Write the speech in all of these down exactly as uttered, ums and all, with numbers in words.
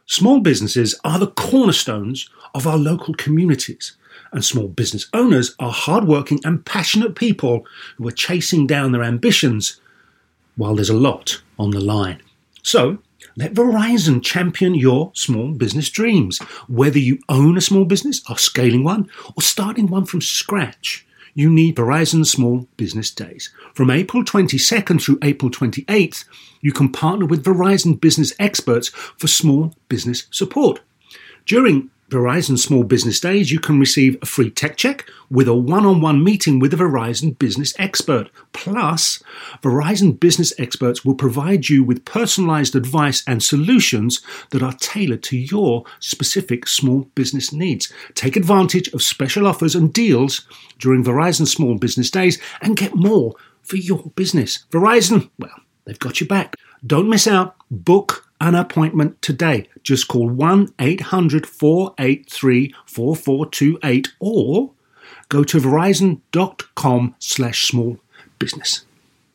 Small businesses are the cornerstones of our local communities, and small business owners are hardworking and passionate people who are chasing down their ambitions while there's a lot on the line. So, let Verizon champion your small business dreams. Whether you own a small business, are scaling one, or starting one from scratch, you need Verizon Small Business Days. From April twenty-second through April twenty-eighth, you can partner with Verizon business experts for small business support. During Verizon Small Business Days, you can receive a free tech check with a one-on-one meeting with a Verizon business expert. Plus, Verizon business experts will provide you with personalized advice and solutions that are tailored to your specific small business needs. Take advantage of special offers and deals during Verizon Small Business Days and get more for your business. Verizon, well, they've got your back. Don't miss out. Book an appointment today. Just call one eight hundred four eight three four four two eight or go to verizon.com slash small business.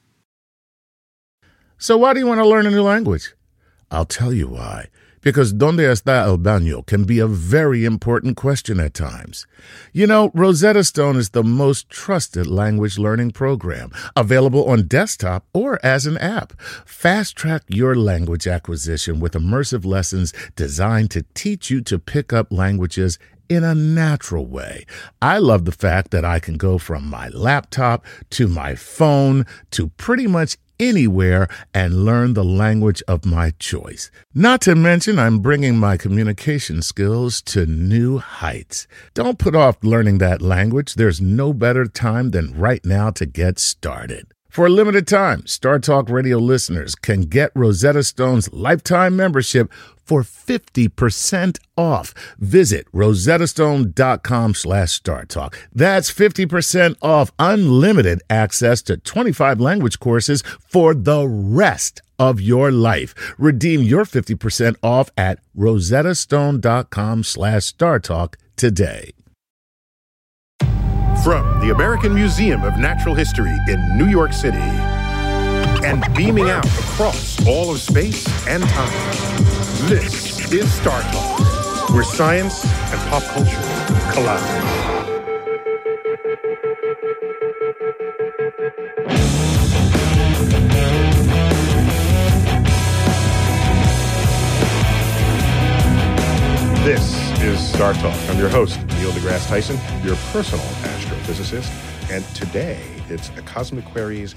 So why do you want to learn a new language? I'll tell you why. Because ¿Dónde está el baño? Can be a very important question at times. You know, Rosetta Stone is the most trusted language learning program, available on desktop or as an app. Fast-track your language acquisition with immersive lessons designed to teach you to pick up languages in a natural way. I love the fact that I can go from my laptop to my phone to pretty much anywhere and learn the language of my choice. Not to mention, I'm bringing my communication skills to new heights. Don't put off learning that language. There's no better time than right now to get started. For a limited time, Star Talk Radio listeners can get Rosetta Stone's lifetime membership for fifty percent off. Visit rosettastone.com slash StarTalk. That's fifty percent off unlimited access to twenty-five language courses for the rest of your life. Redeem your fifty percent off at rosettastone.com slash StarTalk today. From the American Museum of Natural History in New York City and beaming out across all of space and time, this is Star Talk, where science and pop culture collide. This is Star Talk. I'm your host, Neil deGrasse Tyson, your personal astrophysicist. And today, it's a Cosmic Queries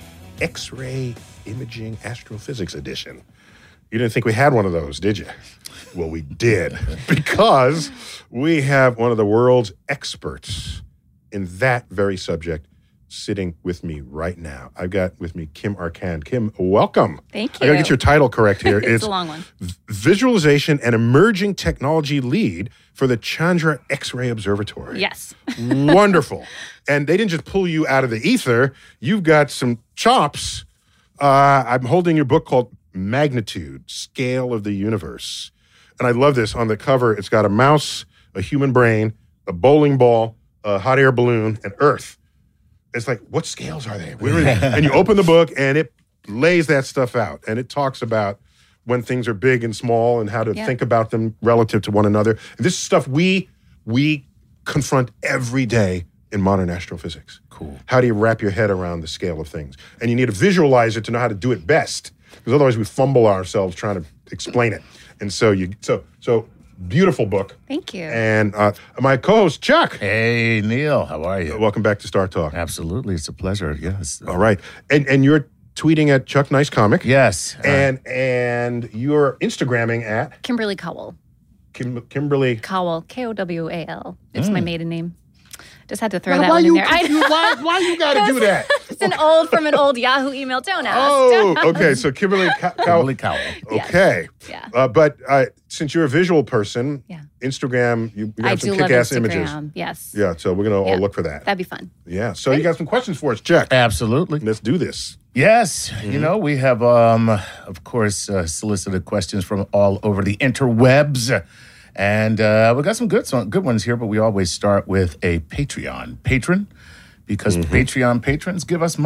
X-ray Imaging Astrophysics Edition. You didn't think we had one of those, did you? Well, we did, because we have one of the world's experts in that very subject sitting with me right now. I've got with me Kim Arcand. Kim, welcome. Thank you. I got to get your title correct here. it's, it's a long one. Visualization and Emerging Technology Lead for the Chandra X-ray Observatory. Yes. Wonderful. And they didn't just pull you out of the ether. You've got some chops. Uh, I'm holding your book called Magnitude, Scale of the Universe. And I love this. On the cover, it's got a mouse, a human brain, a bowling ball, a hot air balloon, and Earth. It's like, what scales are they? Where are they? And you open the book, and it lays that stuff out. And it talks about when things are big and small and how to yeah. think about them relative to one another. And this is stuff we we confront every day in modern astrophysics. Cool. How do you wrap your head around the scale of things? And you need to visualize it to know how to do it best, because otherwise we fumble ourselves trying to explain it. And so you so so beautiful book. Thank you. And uh, my co-host, Chuck. Hey, Neil. How are you? Welcome back to Star Talk. Absolutely. It's a pleasure. Yes. All right. And and you're tweeting at Chuck Nice Comic. Yes. And uh, and you're Instagramming at Kimberly Cowell. Kim, Kimberly Cowell. K O W A L. It's mm. my maiden name. Just had to throw now, that why one you, in there. I why, why you got to do that? It's an old from an old Yahoo email. Don't ask. Oh, Don't okay. So Kimberly Cowell. Kimberly Cowell. Okay. Yes. Yeah. Uh, but uh, since you're a visual person, yeah. Instagram, you, you I have do some love kick-ass Instagram. images. Yes. Yeah. So we're gonna yeah. all look for that. That'd be fun. Yeah. So Great. You got some questions for us, Chuck? Absolutely. Let's do this. Yes. Mm-hmm. You know, we have, um, of course, uh, solicited questions from all over the interwebs. And uh, we got some good, some good ones here, but we always start with a Patreon patron, because mm-hmm. Patreon patrons give us money.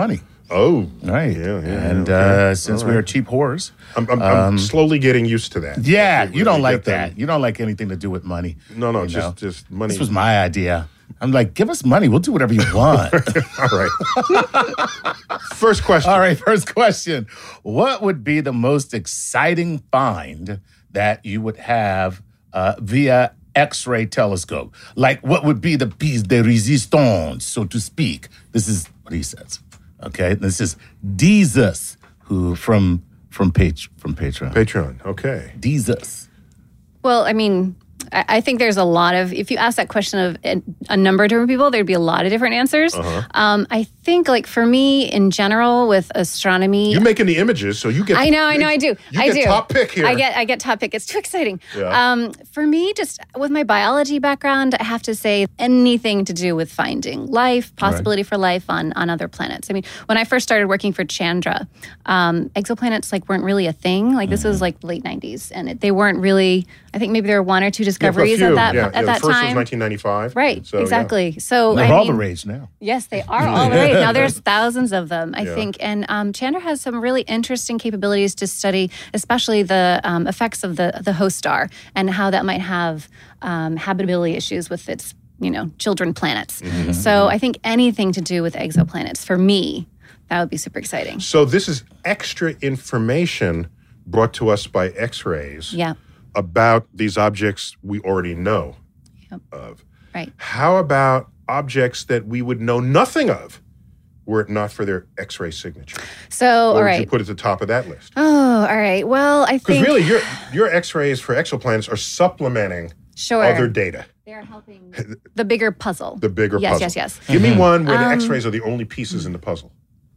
Oh, Right. Yeah, yeah. and okay. uh, since All we are right. cheap whores, I'm, I'm, I'm slowly getting used to that. yeah, We- you don't we like get them- that. You don't like anything to do with money. No, no, you just know? just money. This was my idea. I'm like, give us money. We'll do whatever you want. All right. First question. All right, first question. What would be the most exciting find that you would have uh, via X-ray telescope? Like, what would be the piece de resistance, so to speak? This is what he says. Okay, this is Jesus, who from from page from Patreon. Patreon. Okay. Jesus. Well, I mean, I I think there's a lot of, if you ask that question of a, a number of different people, there'd be a lot of different answers. Uh-huh. Um, I think, like, for me in general with astronomy, You're making the images, so you get. I know, I know, I do. You I get do. top pick here. I get, I get top pick. It's too exciting. Yeah. Um, for me, just with my biology background, I have to say anything to do with finding life, possibility for life on on other planets. I mean, when I first started working for Chandra, um, exoplanets like weren't really a thing. Like this was like late nineties, and it, they weren't really. I think maybe there were one or two Yeah, discoveries few. at that yeah, at yeah, that the first time. was nineteen ninety-five. Right, So, yeah. exactly. So They're I all mean, the rage now. yes, they are all the rage. Now there's thousands of them, I Yeah. think. And um, Chandra has some really interesting capabilities to study, especially the um, effects of the the host star and how that might have um, habitability issues with its, you know, children planets. Mm-hmm. So I think anything to do with exoplanets, for me, that would be super exciting. So this is extra information brought to us by X-rays Yeah, about these objects we already know Yep. of. right. How about objects that we would know nothing of were it not for their X-ray signature? So, What all would you right. put at the top of that list? Oh, all right. Well, I Because think really, your your X-rays for exoplanets are supplementing sure other data, they're helping the bigger puzzle. the bigger yes, puzzle. yes, yes. Give me one where the Um, X-rays are the only pieces in the puzzle.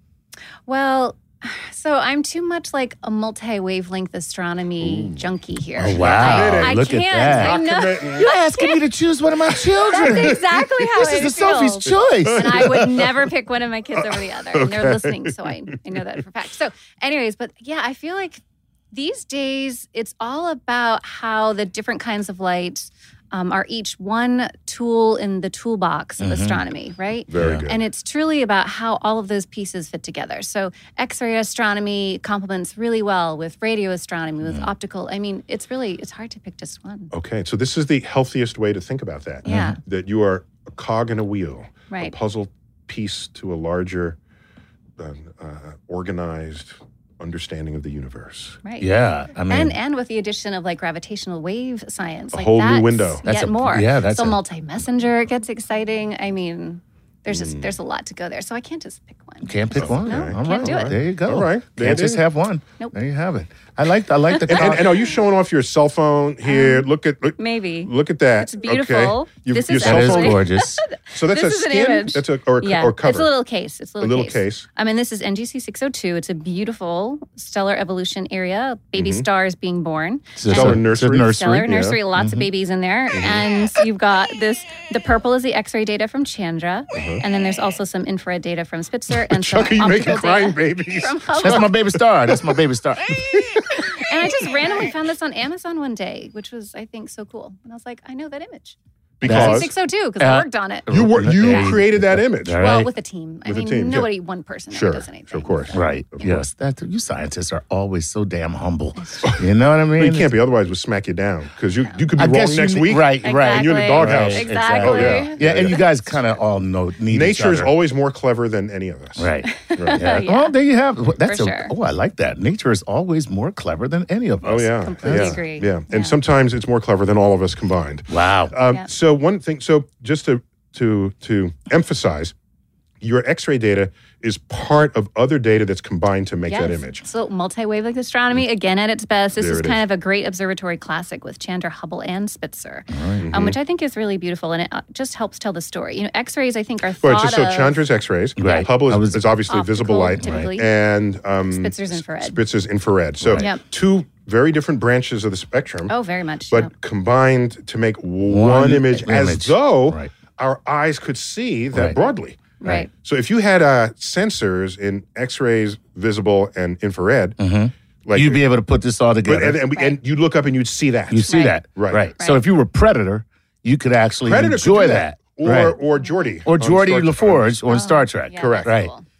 Well, so I'm too much like a multi-wavelength astronomy junkie here. Oh, wow. I, I Look at can't. that. I Not know. committing. You're asking me to choose one of my children. That's exactly how This it is the feels. Sophie's choice. And I would never pick one of my kids over the other. And they're listening, so I, I know that for a fact. So, anyways, but yeah, I feel like these days it's all about how the different kinds of light um, are each one tool in the toolbox of astronomy, right? Very Yeah. good. And it's truly about how all of those pieces fit together. So X-ray astronomy complements really well with radio astronomy, with optical. I mean, it's really, it's hard to pick just one. Okay, so this is the healthiest way to think about that. Yeah. That you are a cog in a wheel, a Right. puzzle piece to a larger, uh, uh, organized understanding of the universe. Right. Yeah, I mean, and and with the addition of like gravitational wave science, A like whole new that's window. That's yet a- more. yeah, that's so a- multi-messenger gets exciting. I mean, there's Mm. just there's a lot to go there. So I can't just pick one. can't pick one. No, All can't right. do it. There you go. All right. There Can't it just is. have one. Nope. There you have it. I like I like the And, and, con- and are you showing off your cell phone here? look at look, Maybe. look at that. It's beautiful. Okay. You- This your is cell that is phone. gorgeous. So that's This a is an skin. image. That's a or, Yeah, or cover. it's a little case. It's a little, little case. case. I mean, this is N G C six oh two. It's a beautiful stellar evolution area. Baby stars being born. It's a- Stellar it's a nursery. nursery. Stellar yeah. nursery, lots of babies in there. And you've got this, the purple is the X-ray data from Chandra. And then there's also some infrared data from Spitzer and some Chuck, are you making optical crying data babies? from Hubble. That's my baby star. That's my baby star. And I just randomly found this on Amazon one day, which was, I think, so cool. And I was like, I know that image. Because six oh two, because Uh, I worked on it. you were you There you- created that image. All Well, right. with a team. I With a mean, team, yeah. nobody, one person Sure, ever does anything. of course. Right. Of Yes. That you scientists are always so damn humble. You know what I mean? Well, you can't be, otherwise we'll smack you down because you, you could be I wrong guess you next ne- week. Right. Exactly. Right. And you're in the doghouse. Right, Exactly. Oh, yeah. Yeah, and you guys kind of all know need each Nature is other. always more clever than any of us. Right. Right. Yeah. Yeah. Well, there you have. well, That's For a. sure. Oh, I like that. Nature is always more clever than any of us. Oh yeah. Completely yeah. agree. Yeah. Yeah. And sometimes it's more clever than all of us combined. Wow. Um, Yeah. So one thing. So just to to to emphasize, your X-ray data is part of other data that's combined to make that Yes. image. So multi-wavelength astronomy, again at its best. This There is it kind is. of a great observatory classic with Chandra, Hubble, and Spitzer, um, which I think is really beautiful, and it uh, just helps tell the story. You know, X-rays I think are Well, thought just so of. Chandra's X-rays, Right. Hubble I is, was- is obviously Optical, visible light, typically. and um, Spitzer's infrared. Spitzer's infrared. So Right. Yep. two very different branches of the spectrum, Oh, very much. but yeah. combined to make one, One image, as image. though Right. our eyes could see that Right. broadly. Right. So if you had uh, sensors in X-rays, visible, and infrared, like You'd be able to put this all but, together. and, and, we, and you look up and you'd see that. you see Right. that. Right. Right. So Right. if you were Predator, you could actually Predator could enjoy do that. Or Right. or Geordi. Or on Geordi Star- LaForge on Oh, Star Trek. yeah, Correct. that's Right. cool.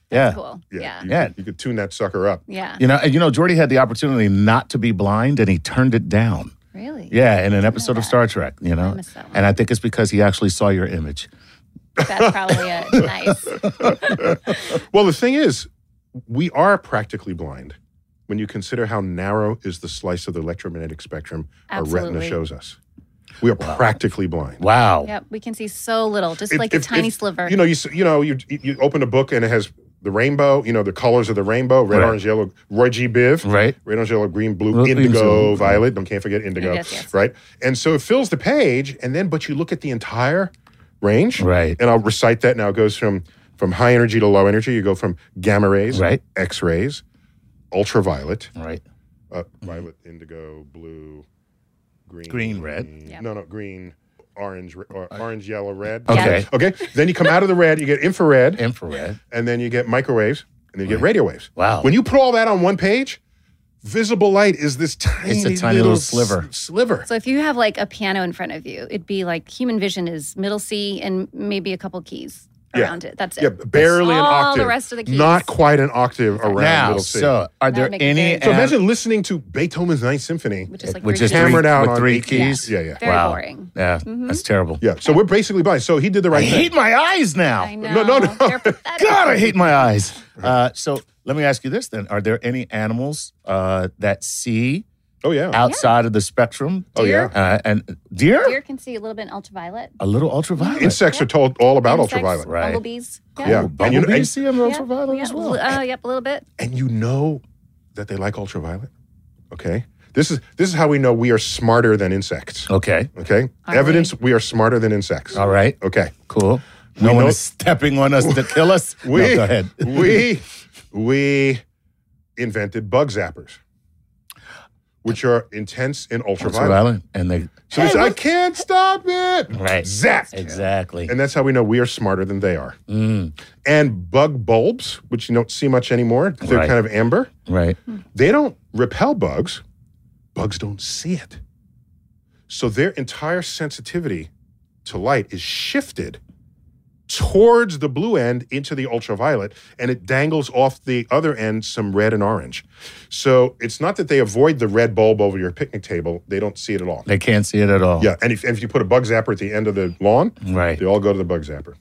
Yeah. Cool. Yeah, Yeah. You, Yeah. Could, you could tune that sucker up. Yeah. You know, and you know, Geordi had the opportunity not to be blind, and he turned it down. Really? Yeah, in an episode of that. Star Trek, you know? I missed that one. And I think it's because he actually saw your image. That's probably it. Nice. Well, the thing is, we are practically blind when you consider how narrow is the slice of the electromagnetic spectrum our retina Absolutely. shows us. We are practically blind. Wow. Yep. We can see so little, just If- like if- a tiny if, sliver. You know, you s- you know, you you open a book and it has the rainbow. You know, the colors of the rainbow: red, Right. orange, yellow. Roy G. Biv. Right. Red, orange, yellow, green, blue, Blue, indigo, indigo. violet. Don't can't forget indigo. Yes, yes. Right. And so it fills the page, and then but you look at the entire range. Right. And I'll recite that now. It goes from from high energy to low energy. You go from gamma rays, Right. X rays, ultraviolet, Right. uh, violet, indigo, blue, green, Green, red. Yep. No, no, green, orange, re- or orange, yellow, red. Okay. Okay. Then you come out of the red, you get infrared, Infrared. and then you get microwaves, and then you get radio waves. Wow. When you put all that on one page, visible light is this tiny, It's a tiny little sliver. s- sliver. So if you have like a piano in front of you, it'd be like human vision is middle C and maybe a couple keys Yeah. around it. That's it. Yeah, barely an all octave. the rest of the keys. Not quite an octave around Now, middle C. so are there would make it any... very- So an- imagine listening to Beethoven's Ninth Symphony, Which is like which three is keys. three, hammered out with on three eight keys? Yeah, yeah. Very Wow. boring. Yeah, that's terrible. Yeah. So we're basically blind. So he did the right I thing. hate my eyes now. I know. No, no, no. They're pathetic. God, I hate my eyes. Uh, so let me ask you this then. Are there any animals uh, that see Oh, yeah. outside of the spectrum? Oh, yeah. Uh, and deer? Deer can see a little bit in ultraviolet. A little ultraviolet. Insects are told all about Insects, ultraviolet. Right. Bumblebees. Yeah. Oh, And you know- bumblebees and- see them Yeah. ultraviolet Yeah. as well. Uh, yep, a little bit. And you know that they like ultraviolet. Okay. This is this is how we know we are smarter than insects. Okay. Okay. Are Evidence we? are smarter than insects. All right. Okay. Cool. No We one know- is stepping on us to kill us. We no, go ahead. we we invented bug zappers, which are intense in ultraviolet. Ultraviolet. And they. So we say, I can't stop it. Right. Zap. Exactly. And that's how we know we are smarter than they are. Mm, And bug bulbs, which you don't see much anymore, they're Right. kind of amber. right. They don't repel bugs. Bugs don't see it. So their entire sensitivity to light is shifted towards the blue end into the ultraviolet, and it dangles off the other end some red and orange. So it's not that they avoid the red bulb over your picnic table. They don't see it at all. They can't see it at all. Yeah, and if, and if you put a bug zapper at the end of the lawn, Right. they all go to the bug zapper.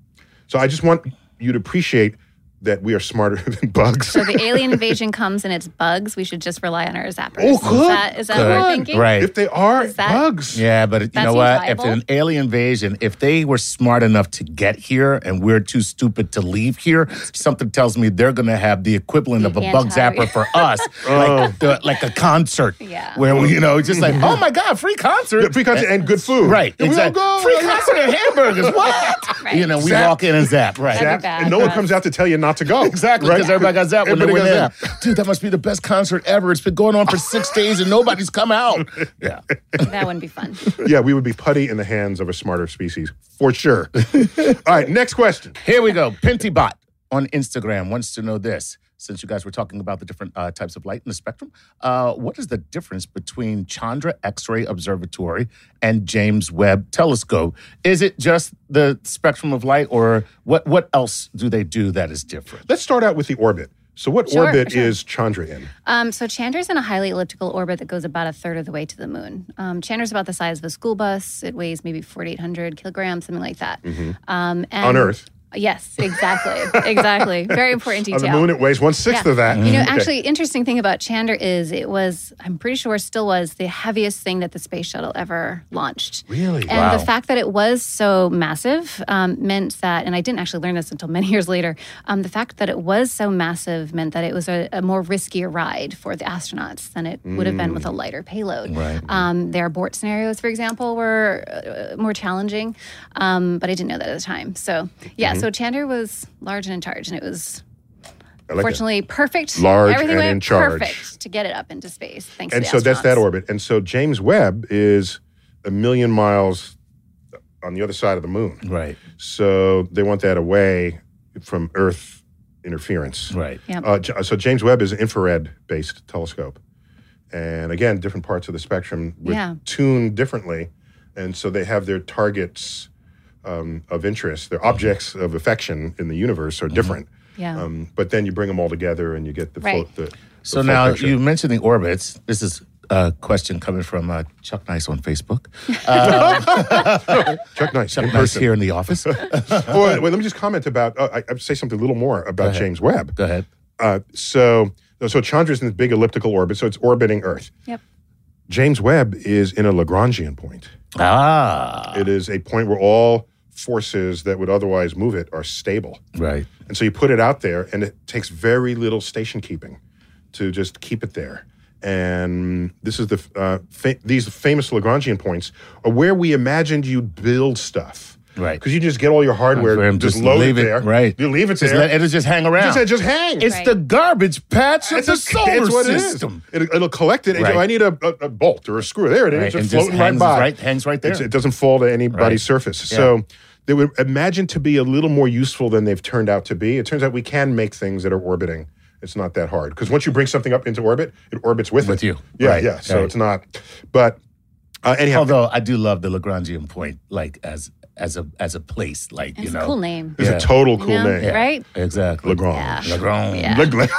So I just want you to appreciate that we are smarter than bugs. So the alien invasion comes and it's bugs. We should just rely on our zappers. Oh, Is good. that, is that Good. what we're thinking? Right. If they are Is that- bugs. Yeah, but you That know seems what? viable. If an alien invasion, if they were smart enough to get here and we're too stupid to leave here, something tells me they're going to have the equivalent The of a bug anti- zapper for us, like the, like a concert, Yeah. where we, you know, just like, oh my god, free concert, Yeah, free concert and good food. right? Yeah, we Exactly. all go. Free concert and hamburgers. What? Right. You know, we Zap. walk in and zap, right? That'd be Zap, bad and no for one us. comes out to tell you not to go. Exactly, right? because everybody got zapped when they Everybody went got in. zapped. Dude, that must be the best concert ever. It's been going on for six days and nobody's come out. Yeah. That wouldn't be fun. Yeah, we would be putty in the hands of a smarter species, for sure. All right, next question. Here we go. Pentybot on Instagram wants to know this. Since you guys were talking about the different uh, types of light in the spectrum, uh, what is the difference between Chandra X-ray Observatory and James Webb Telescope? Is it just the spectrum of light, or what? What else do they do that is different? Let's start out with the orbit. So what Sure, orbit sure. is Chandra in? Um, so Chandra's in a highly elliptical orbit that goes about a third of the way to the moon. Um, Chandra's about the size of a school bus. It weighs maybe forty-eight hundred kilograms, something like that. Um, and On Earth. Yes, exactly. exactly. Very important detail. On the moon, it weighs one-sixth Yeah. of that. You know, Okay. actually, interesting thing about Chandra is it was, I'm pretty sure still was, the heaviest thing that the space shuttle ever launched. Really? And Wow. the fact that it was so massive um, meant that, and I didn't actually learn this until many years later, um, the fact that it was so massive meant that it was a, a more riskier ride for the astronauts than it would have been with a lighter payload. Right. Um, their abort scenarios, for example, were uh, more challenging, um, but I didn't know that at the time. So, yeah, so Chandra was large and in charge, and it was I like that. fortunately perfect. Large Everything and went in charge. perfect to get it up into space. Thanks And to so the that's that astronauts. orbit. And so James Webb is a million miles on the other side of the moon. Right. So they want that away from Earth interference. Right. Yeah. Uh, J- so James Webb is an infrared-based telescope. And again, different parts of the spectrum with Yeah. tuned differently. And so they have their targets um, of interest, their objects of affection in the universe are different. Yeah. Um, but then you bring them all together and you get the Right. float. The, So the full now picture. you mentioned the orbits. This is a question coming from uh, Chuck Nice on Facebook. Chuck Nice, Chuck in Nice person. here in the office. Oh, wait, wait, let me just comment about. Uh, I, I'd say something a little more about ahead. James Webb. Go ahead. Uh, so, so Chandra's in this big elliptical orbit, so it's orbiting Earth. Yep. James Webb is in a Lagrangian point. Ah, It is a point where all forces that would otherwise move it are stable. right. And so you put it out there, and it takes very little station keeping to just keep it there. And this is the uh, fa- these famous Lagrangian points are where we imagined you'd build stuff. Right. Because you just get all your hardware, Right, just, just load leave it it, there. right. You leave it Just there. let, it'll just hang around. just, just hang. it's Right. the garbage patch of It's the a- solar it's what system. It is. It, it'll collect it. And Right. go, I need a, a, a bolt or a screw. There it is. Right, It's and just just floating right hangs by. right- hangs right there. It's- it doesn't fall to anybody's Right. surface. Yeah. So they were imagined to be a little more useful than they've turned out to be. It turns out we can make things that are orbiting. It's not that hard. Because once you bring something up into orbit, it orbits with, With it. you. Yeah, Right, yeah. So right. it's not. But uh, anyhow, Although I do love the Lagrangian point, like as as a as a place, like It's you know, a cool name. it's Yeah. a total cool You know, name. Yeah, Right? Exactly. Lagrange. Yeah. Lagrange. Yeah.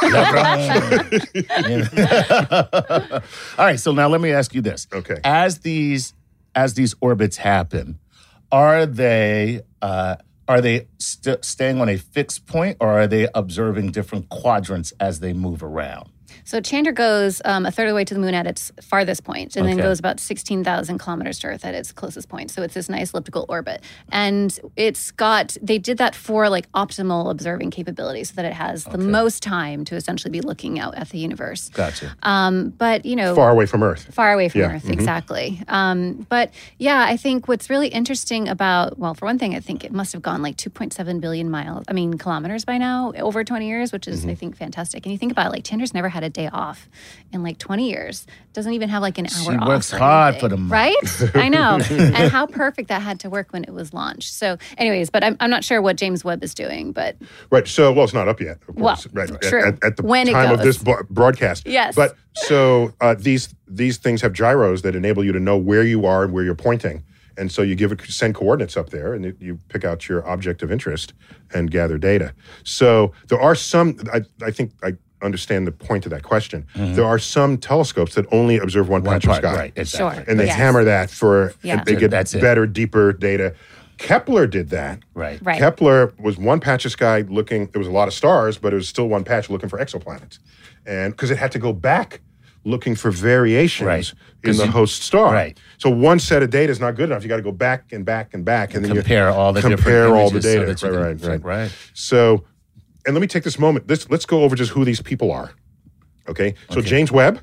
Lagrange. All right, so now let me ask you this. Okay. As these as these orbits happen, are they uh, are they st- staying on a fixed point, or are they observing different quadrants as they move around? So Chandra goes um, a third of the way to the moon at its farthest point, and then Okay. goes about sixteen thousand kilometers to Earth at its closest point. So it's this nice elliptical orbit. And it's got, they did that for like optimal observing capability so that it has the most time to essentially be looking out at the universe. Gotcha. Um, but, you know, Far away from Earth. far away from Yeah, Earth, mhm. exactly. Um, but yeah, I think what's really interesting about, well, for one thing, I think it must have gone like two point seven billion miles, I mean, kilometers by now, over twenty years, which is, I think, fantastic. And you think about it, like Chandra's never had a day off in like twenty years. Doesn't even have like an hour She off. works or hard anything, for the money. Right? I know. And how perfect that had to work when it was launched. So anyways, but I'm, I'm not sure what James Webb is doing, but Right. So, well, it's not up yet, of Well, course. right. At- true. At, at the When it time of goes. this bo- broadcast. Yes. But so uh, these these things have gyros that enable you to know where you are and where you're pointing. And so you give it send coordinates up there, and you, you pick out your object of interest and gather data. So there are some. I, I think I understand the point of that question. There are some telescopes that only observe one, One patch of part, sky, right? Exactly. Sure. and they Yes. hammer that for. Yeah. And they get That's it. better, deeper data. Kepler did that. Right. right. Kepler was one patch of sky looking, there was a lot of stars, but it was still one patch looking for exoplanets. And because it had to go back looking for variations Right. in 'Cause the you- host star. right. So one set of data is not good enough. You got to go back and back and back. And, then you Compare all the compare different all the images so data. that you right, can- right, right, right. So, and let me take this moment. Let's, let's go over just who these people are. Okay. So Okay. James Webb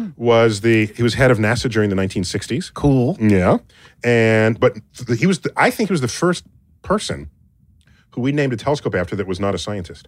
was the, he was head of NASA during the nineteen sixties. Cool. Yeah, and but th- he was. The, I think he was the first person who we named a telescope after that was not a scientist.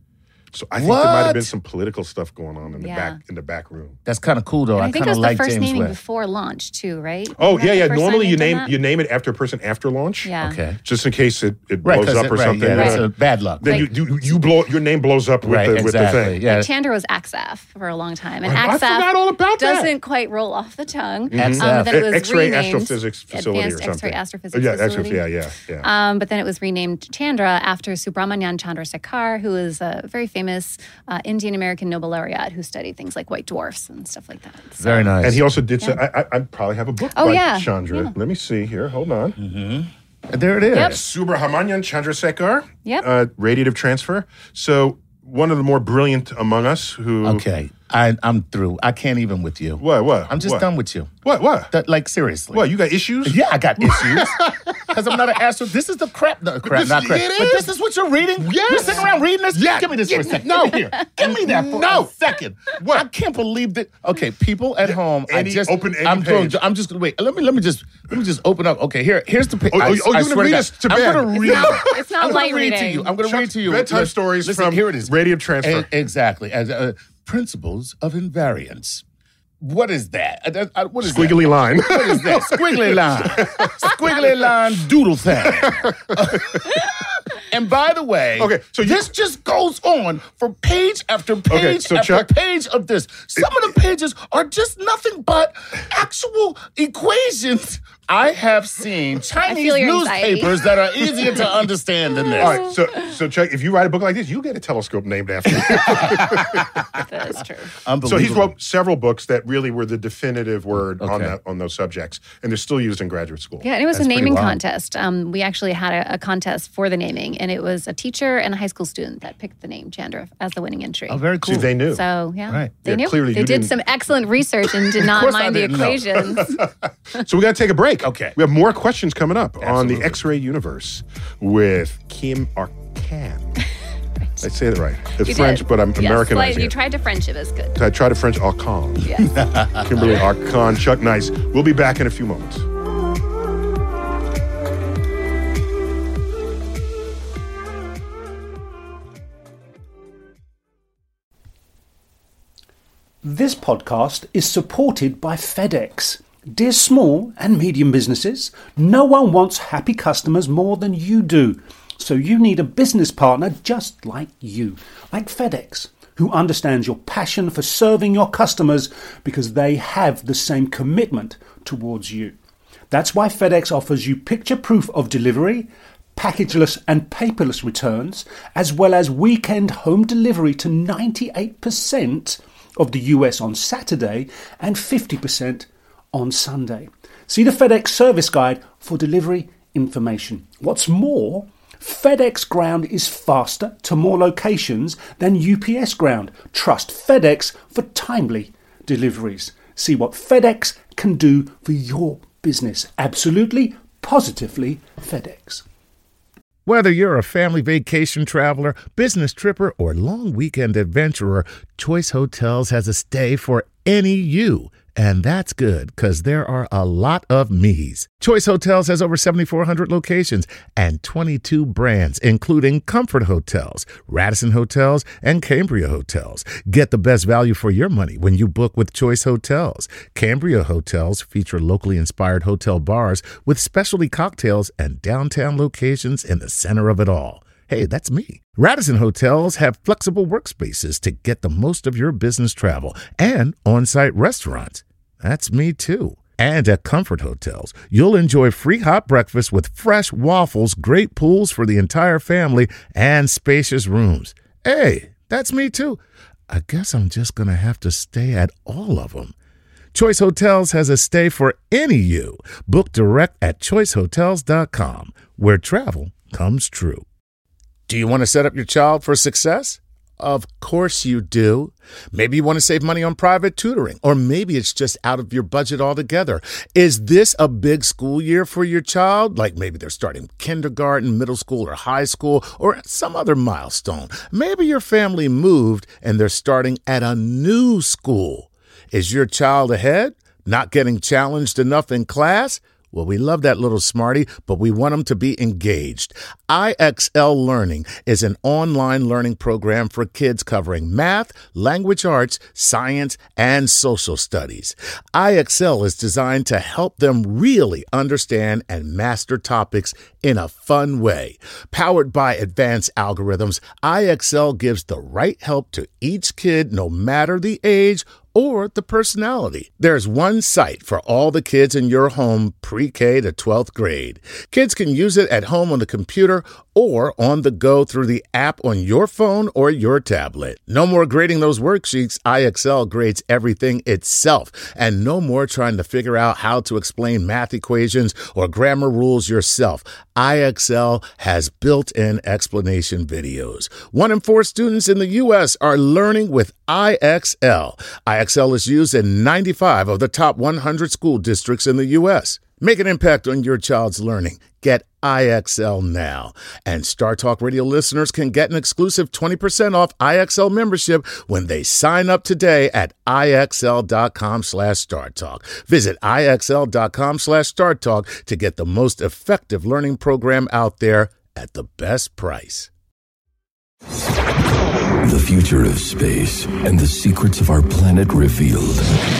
So I think there might have What? been some political stuff going on in the Yeah. back in the back room. That's kind of cool, though. And I, I think kind it of was the like first James naming Webb. before launch too, right? Oh Wasn't yeah, that yeah. the first time Normally you they've done name that? you name it after a person after launch. Yeah. Okay. Just in case it, it Right, blows 'cause up it- or right, something. Yeah, that's uh, a bad luck. then Like- you, you you blow your name blows up with right, the exactly. with the thing. Yeah. Chandra was A X A F for a long time, and I- I A X A F forgot all about that. doesn't quite roll off the tongue. A X A F. Um, then it was X-ray renamed astrophysics facility Advanced or something. X-ray astrophysics yeah, facility. astro- yeah, yeah, yeah. Um, but then it was renamed Chandra after Subramanian Chandrasekhar, who is a very famous uh, Indian American Nobel laureate who studied things like white dwarfs and stuff like that. So- Very nice. and he also did. So, I, I, I probably have a book Oh, by yeah. Chandra. Yeah. Let me see here. Hold on. there it is. Yep. Subramanian Chandrasekhar. Yep. Uh, radiative transfer. So one of the more brilliant among us who. Okay. I, I'm through. I can't even with you. What? What? I'm just what? done with you. What? What? That, like, seriously. What? You got issues? Yeah, I got issues. Because I'm not an astro. This is the crap. No, crap, This- not crap. it But is. this is what you're reading? Yes. You're sitting around reading this? Yeah. Give me this for a Yeah, second. no. Give me here. Give me that for No. a second. What? I can't believe that. Okay, people at home, any- I just open any I'm page. Going, I'm just gonna wait. Let me let me just let me just open up. Okay, here here's the page. Oh, oh, I, oh, I you're gonna swear read God, us to I'm bed. gonna It's read. not- it's not I'm light gonna read to reading. you. I'm gonna read to you. Bedtime Listen, stories listen, from here it is. radiative transfer. E- exactly. As uh, principles of invariance. What is that? Uh, uh, what is that? Squiggly line. What is that? Squiggly line. Squiggly line doodle thing. And by the way, Okay, so you- this just goes on for page after page Okay, so after Chuck- page of this. Some of the pages are just nothing but actual equations I have seen Chinese feel your anxiety. newspapers that are easier to understand than this. All right, so so Chuck, if you write a book like this, you get a telescope named after you. That is true. So he's wrote several books that really were the definitive word on Okay. that on those subjects, and they're still used in graduate school. Yeah, and it was That's a pretty naming wild. contest. Um, we actually had a, a contest for the naming, and it was a teacher and a high school student that picked the name Chandra as the winning entry. Oh, very cool. See, they knew. So, yeah, Right. they Yeah, knew. clearly they you did didn't- some excellent research and did not course I mind the didn't know. equations. So we got to take a break. Okay. We have more questions coming up on Absolutely. the X-Ray Universe with Kim Arcan. I say it right. It's You French, did. but I'm Yes, Americanizing slight- You it. tried to French it as good. I try to French Arcan. Yes. Kimberly Arcan, Chuck Nice. We'll be back in a few moments. This podcast is supported by FedEx. Dear small and medium businesses, no one wants happy customers more than you do. So you need a business partner just like you, like FedEx, who understands your passion for serving your customers because they have the same commitment towards you. That's why FedEx offers you picture proof of delivery, packageless and paperless returns, as well as weekend home delivery to ninety-eight percent of the U S on Saturday and fifty percent on Sunday. See the FedEx service guide for delivery information. What's more, FedEx Ground is faster to more locations than U P S Ground. Trust FedEx for timely deliveries. See what FedEx can do for your business. Absolutely, positively FedEx. Whether you're a family vacation traveler, business tripper, or long weekend adventurer, Choice Hotels has a stay for any you. And that's good, because there are a lot of me's. Choice Hotels has over seventy-four hundred locations and twenty-two brands, including Comfort Hotels, Radisson Hotels, and Cambria Hotels. Get the best value for your money when you book with Choice Hotels. Cambria Hotels feature locally inspired hotel bars with specialty cocktails and downtown locations in the center of it all. Hey, that's me. Radisson Hotels have flexible workspaces to get the most of your business travel and on-site restaurants. That's me too. And at Comfort Hotels, you'll enjoy free hot breakfast with fresh waffles, great pools for the entire family, and spacious rooms. Hey, that's me too. I guess I'm just going to have to stay at all of them. Choice Hotels has a stay for any you. Book direct at choice hotels dot com, where travel comes true. Do you want to set up your child for success? Of course you do. Maybe you want to save money on private tutoring, or maybe it's just out of your budget altogether. Is this a big school year for your child? Like maybe they're starting kindergarten, middle school, or high school, or some other milestone. Maybe your family moved and they're starting at a new school. Is your child ahead? Not getting challenged enough in class? Well, we love that little smarty, but we want them to be engaged. I X L Learning is an online learning program for kids covering math, language arts, science, and social studies. I X L is designed to help them really understand and master topics in a fun way. Powered by advanced algorithms, I X L gives the right help to each kid, no matter the age or the personality. There's one site for all the kids in your home, pre-K to twelfth grade. Kids can use it at home on the computer or on the go through the app on your phone or your tablet. No more grading those worksheets. I X L grades everything itself. And no more trying to figure out how to explain math equations or grammar rules yourself. I X L has built-in explanation videos. One in four students in the U S are learning with I X L. I X L is used in ninety-five of the top one hundred school districts in the U S. Make an impact on your child's learning. Get I X L now. And Star Talk Radio listeners can get an exclusive twenty percent off I X L membership when they sign up today at IXL.com slash StarTalk. Visit IXL.com slash StarTalk to get the most effective learning program out there at the best price. The future of space and the secrets of our planet revealed.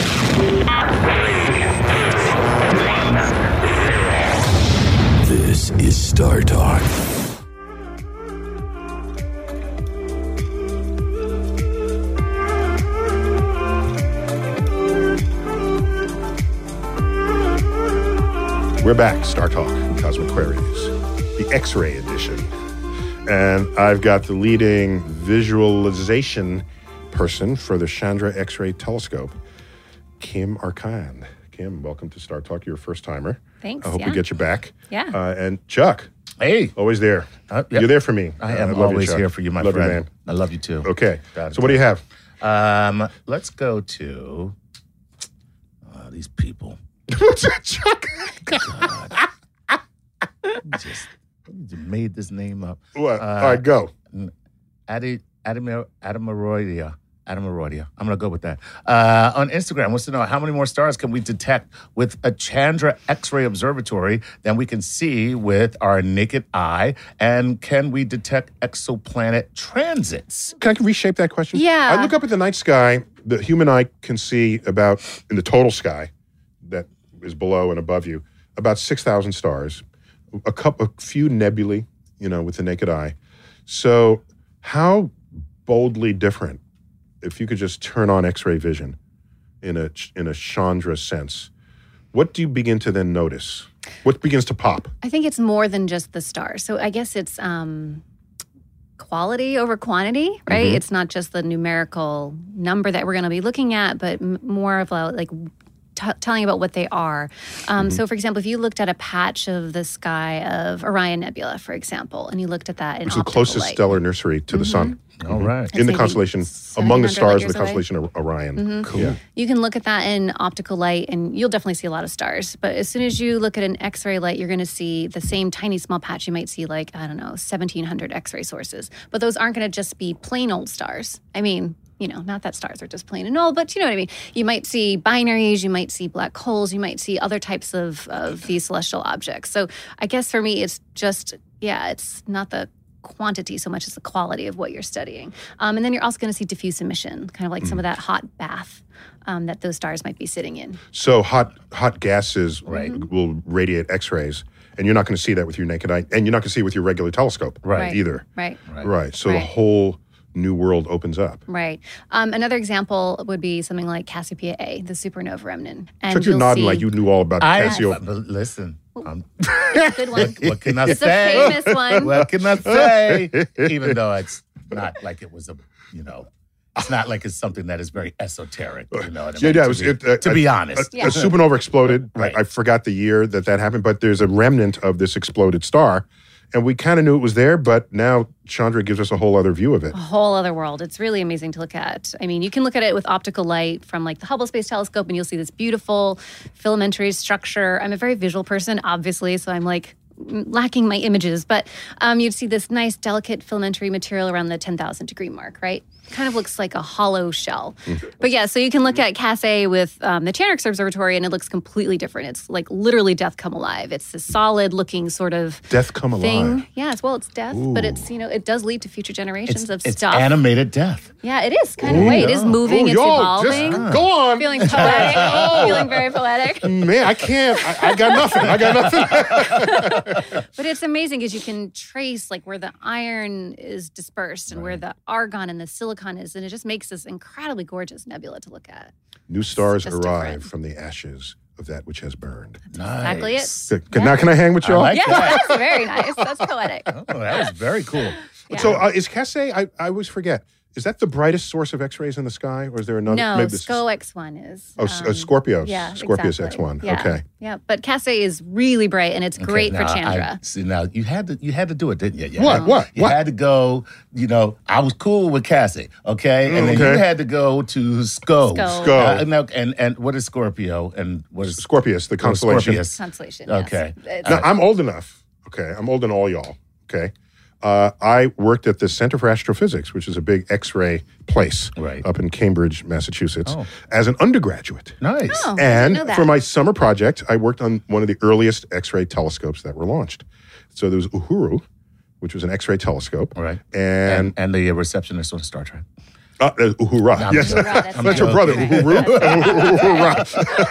This is Star Talk. We're back, Star Talk, Cosmic Queries, the X-ray edition. And I've got the leading visualization person for the Chandra X-ray telescope, Kim Arcand. Kim, welcome to Star Talk. You're a first-timer. Thanks, I hope yeah. we get you back. Yeah. Uh, and Chuck. Hey. Always there. Uh, yep. You're there for me. I Uh, am love you, always Chuck. here for you, my love friend. You, man. I love you too. Okay. Got it. So what do you have? Um, let's go to uh, these people. Chuck. Just, just made this name up. What? Uh, All right, go. Adi, Adamir, Adamaroidia. Adamaroidia. I'm going to go with that. Uh, on Instagram, wants to know how many more stars can we detect with a Chandra X-ray observatory than we can see with our naked eye? And can we detect exoplanet transits? Can I reshape that question? Yeah. I look up at the night sky. The human eye can see about, in the total sky that is below and above you, about six thousand stars, a couple, a few nebulae, you know, with the naked eye. So how boldly different, if you could just turn on X-ray vision in a in a Chandra sense, what do you begin to then notice? What begins to pop? I think it's more than just the stars. So I guess it's um, quality over quantity, right? Mm-hmm. It's not just the numerical number that we're going to be looking at, but m- more of a like t- telling about what they are. Um, Mm-hmm. So, for example, if you looked at a patch of the sky of Orion Nebula, for example, and you looked at that in It's the optical closest light. stellar nursery to the sun. All right. In the maybe constellation, among the seventeen hundred stars light of the years away. constellation of Orion. Cool. Yeah. You can look at that in optical light and you'll definitely see a lot of stars. But as soon as you look at an X-ray light, you're going to see the same tiny small patch. You might see like, I don't know, seventeen hundred X-ray sources. But those aren't going to just be plain old stars. I mean, you know, not that stars are just plain and old, but you know what I mean. You might see binaries, you might see black holes, you might see other types of, of these celestial objects. So I guess for me, it's just, yeah, it's not the quantity so much as the quality of what you're studying. Um, and then you're also going to see diffuse emission, kind of like some of that hot bath um, that those stars might be sitting in. So hot hot gases Right. will radiate X-rays, and you're not going to see that with your naked eye, and you're not going to see it with your regular telescope Right. either. Right. Right. Right. So the Right. whole new world opens up. Right. Um, another example would be something like Cassiopeia A, the supernova remnant. And Chuck, you're you'll nodding see- like you knew all about I Casio. but listen. Um, It's a good one. what can I It's a say? famous one. What can I say? Even though it's not like it was a, you know, it's not like it's something that is very esoteric. You know what I Yeah, mean? yeah, it to was- be, it, uh, to be honest. A, a supernova exploded. Right. I, I forgot the year that that happened, but there's a remnant of this exploded star, and we kind of knew it was there, but now Chandra gives us a whole other view of it. A whole other world. It's really amazing to look at. I mean, you can look at it with optical light from like the Hubble Space Telescope and you'll see this beautiful filamentary structure. I'm a very visual person, obviously, so I'm like lacking my images, but um, you'd see this nice delicate filamentary material around the ten thousand degree mark, right? Kind of looks like a hollow shell. But yeah, so you can look at C A S A with um, the Chandra Observatory and it looks completely different. It's like literally death come alive. It's this solid looking sort of Death come thing. alive. Yes, well, it's death, but it's, you know, it does lead to future generations It's, of it's stuff. animated death. Yeah, it is kind of way. It is moving. Ooh, it's y'all, evolving. just go on. Feeling poetic. Feeling very poetic. Man, I can't. I, I got nothing. I got nothing. But it's amazing because you can trace like where the iron is dispersed and where the argon and the silicon is, and it just makes this incredibly gorgeous nebula to look at. New stars just arrive different. from the ashes of that which has burned. Exactly it. Nice. Good. Now, can I hang with I y'all? like Yes, that. that's very nice. That's poetic. Oh, that was very cool. Yeah. So uh, is Cassiopeia, I, I always forget, is that the brightest source of X-rays in the sky? Or is there another? No, maybe this is- SCO X one is. Oh, S- uh, um, Scorpios. Yeah, Scorpius exactly. X one. Yeah. Okay. Yeah, but Cassiopeia is really bright and it's Okay, great for now, Chandra. I, see, now you had to you had to do it, didn't you? You What? had- What? You What? had to go. You know, I was cool with Cassie, okay, and then Okay. you had to go to SCO. SCO. SCO. Uh, now, and and what is Scorpio? And what is Scorpius, the what is constellation. Scorpius? Constellation. Yes. Okay. It's- Now, I'm old enough. Okay. I'm older than all y'all. Okay. Uh, I worked at the Center for Astrophysics, which is a big X-ray place Right. up in Cambridge, Massachusetts, Oh. as an undergraduate. Nice. Oh, I And didn't know that. for my summer project, I worked on one of the earliest X-ray telescopes that were launched. So there was Uhuru, which was an X-ray telescope. Right. And, And and the receptionist on Star Trek. uh, uh, Uhura. No, I'm yes. joking. Uhura, that's That's your right. brother, Right. Uhuru.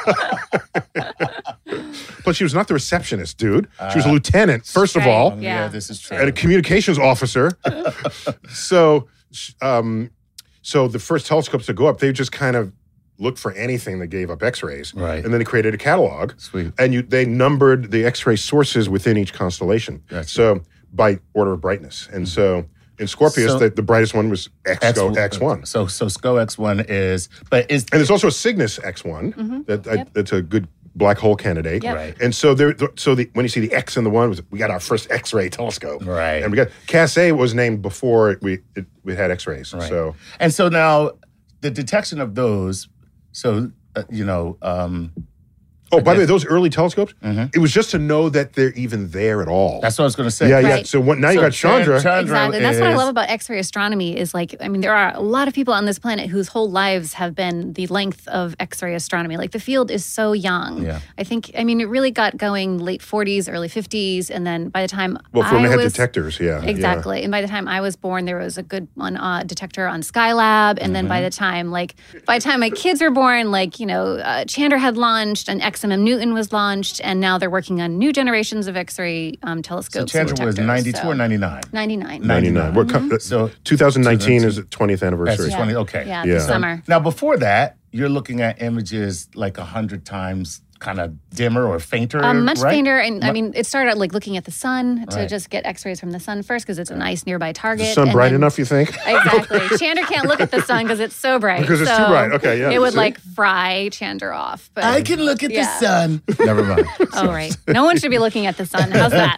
Uhura. But she was not the receptionist, dude. She was a lieutenant, first of Right. all, Um, yeah, Yeah. this is true. and a communications officer. so, um, so the first telescopes to go up, they just kind of look for anything that gave up X-rays. Right. And then they created a catalog. Sweet. And you they numbered the X-ray sources within each constellation. Gotcha. So by order of brightness. And so in Scorpius, So- the, the brightest one was X, Go X one. So so SCO X one is, but is And there's also a Cygnus X one. Mm-hmm. That I, Yep. that's a good black hole candidate. Yep. Right. And so there, so the, when you see the X in the one, we got our first X-ray telescope. Right. And we got Cass A was named before we it, we had X-rays. Right. So and so now the detection of those. So uh, you know, um, oh, by the way, those early telescopes, Mm-hmm. it was just to know that they're even there at all. that's what I was going to say. yeah, yeah. Right. So what, now you So got Chandra. Chan- Exactly. That's what I is- love about X-ray astronomy is like, I mean, there are a lot of people on this planet whose whole lives have been the length of X-ray astronomy. Like the field is so young. Yeah. I think, I mean, it really got going late forties, early fifties. And then by the time well, from I the head was, detectors, yeah. Exactly. And by the time I was born, there was a good one uh, detector on Skylab. And then by the time, like, by the time my kids were born, like, you know, uh, Chandra had launched and X M M Newton was launched. And now they're working on new generations of X-ray um, So telescopes. and Chandra was detectors. ninety-two So- or ninety-nine. ninety-nine. ninety-nine. What co- So twenty nineteen is the twentieth anniversary. That's twenty. Okay. Yeah, Yeah. this summer. Now before that, you're looking at images like a hundred times kind of dimmer or fainter. Um, much right? fainter, and I mean, it started out like looking at the sun to Right. just get X-rays from the sun first because it's a nice nearby target. Is the sun and bright then- enough, you think? Exactly. Chandra can't look at the sun because it's so bright. Because it's too So bright. Okay, yeah, It would see? like fry Chandra off. But I can look at Yeah. the sun. Never mind. oh right, no one should be looking at the sun. How's that?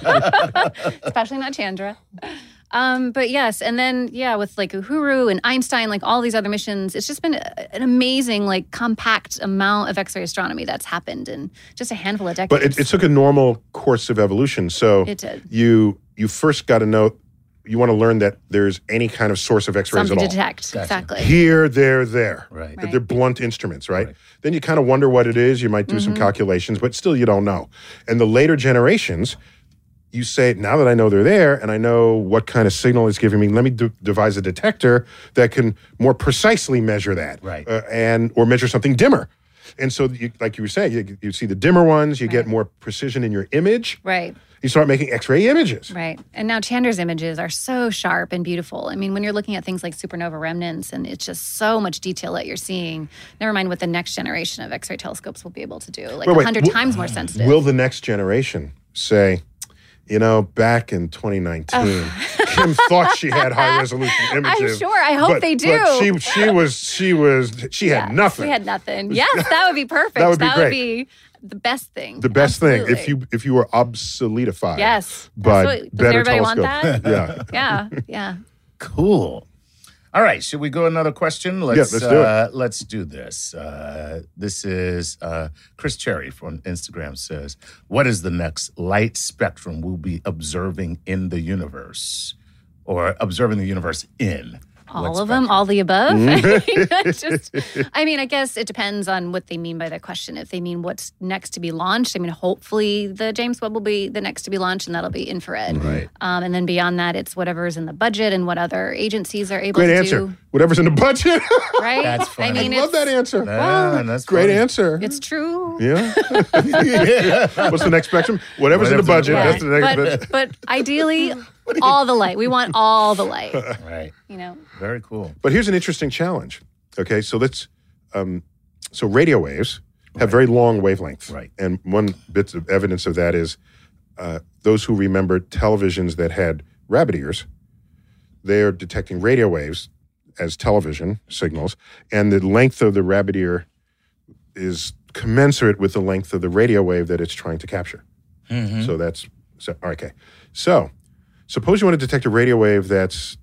Especially not Chandra. Um, but yes, and then yeah, with like Uhuru and Einstein, like all these other missions, it's just been a, an amazing, like compact amount of X-ray astronomy that's happened in just a handful of decades. But it, it took a normal course of evolution. So It did. you you first got to know, you want to learn that there's any kind of source of X-rays Something at to all. detect. Exactly. Here, there, there. Right. That Right. they're blunt instruments, right? Right. Then you kind of wonder what it is. You might do some Mm-hmm. calculations, but still you don't know. And the later generations, you say, now that I know they're there and I know what kind of signal it's giving me, let me de- devise a detector that can more precisely measure that. Right. Uh, and or measure something dimmer. And so, you, like you were saying, you, you see the dimmer ones, you get Right. more precision in your image. Right. You start making X-ray images. Right. And now Chandra's images are so sharp and beautiful. I mean, when you're looking at things like supernova remnants and it's just so much detail that you're seeing, never mind what the next generation of X-ray telescopes will be able to do, like Wait, a wait, hundred will- times more sensitive. Will the next generation say, you know, back in twenty nineteen, Kim thought she had high resolution images. sure. I hope but- they do. But she she was she was she Yeah, had nothing. We had nothing. Yes, that would be perfect. That would be great. be the best thing. the best thing if Absolutely. you if you were obsoletified. Yes. By Absolutely. Does better everybody want telescope. that? yeah. Yeah. Yeah. Cool. All right, should we go another question? Let's, let's do it. uh, Let's do this. Uh, this is uh, Chris Cherry from Instagram says, "What is the next light spectrum we'll be observing in the universe, or observing the universe in?" All What of them, spectrum? all the above. Mm-hmm. Just, I mean, I guess it depends on what they mean by that question. If they mean what's next to be launched, I mean, hopefully the James Webb will be the next to be launched, and that'll be infrared. Right. Um, and then beyond that, it's whatever's in the budget and what other agencies are able Great to answer. do. Whatever's in the budget. Right? That's I funny. mean, I love it's, that answer. Ah, that's Great funny. answer. it's true. yeah. What's the next spectrum? Whatever's in the Whatever's in budget. the That's the next. But, but ideally, all the light. We want all the light. Right. You know. Very cool. But here's an interesting challenge. Okay, so let's. Um, so radio waves have very long wavelengths, Right. And one bit of evidence of that is uh, those who remember televisions that had rabbit ears. They are detecting radio waves as television signals, and the length of the rabbit ear is commensurate with the length of the radio wave that it's trying to capture. So that's so okay. So suppose you want to detect a radio wave that's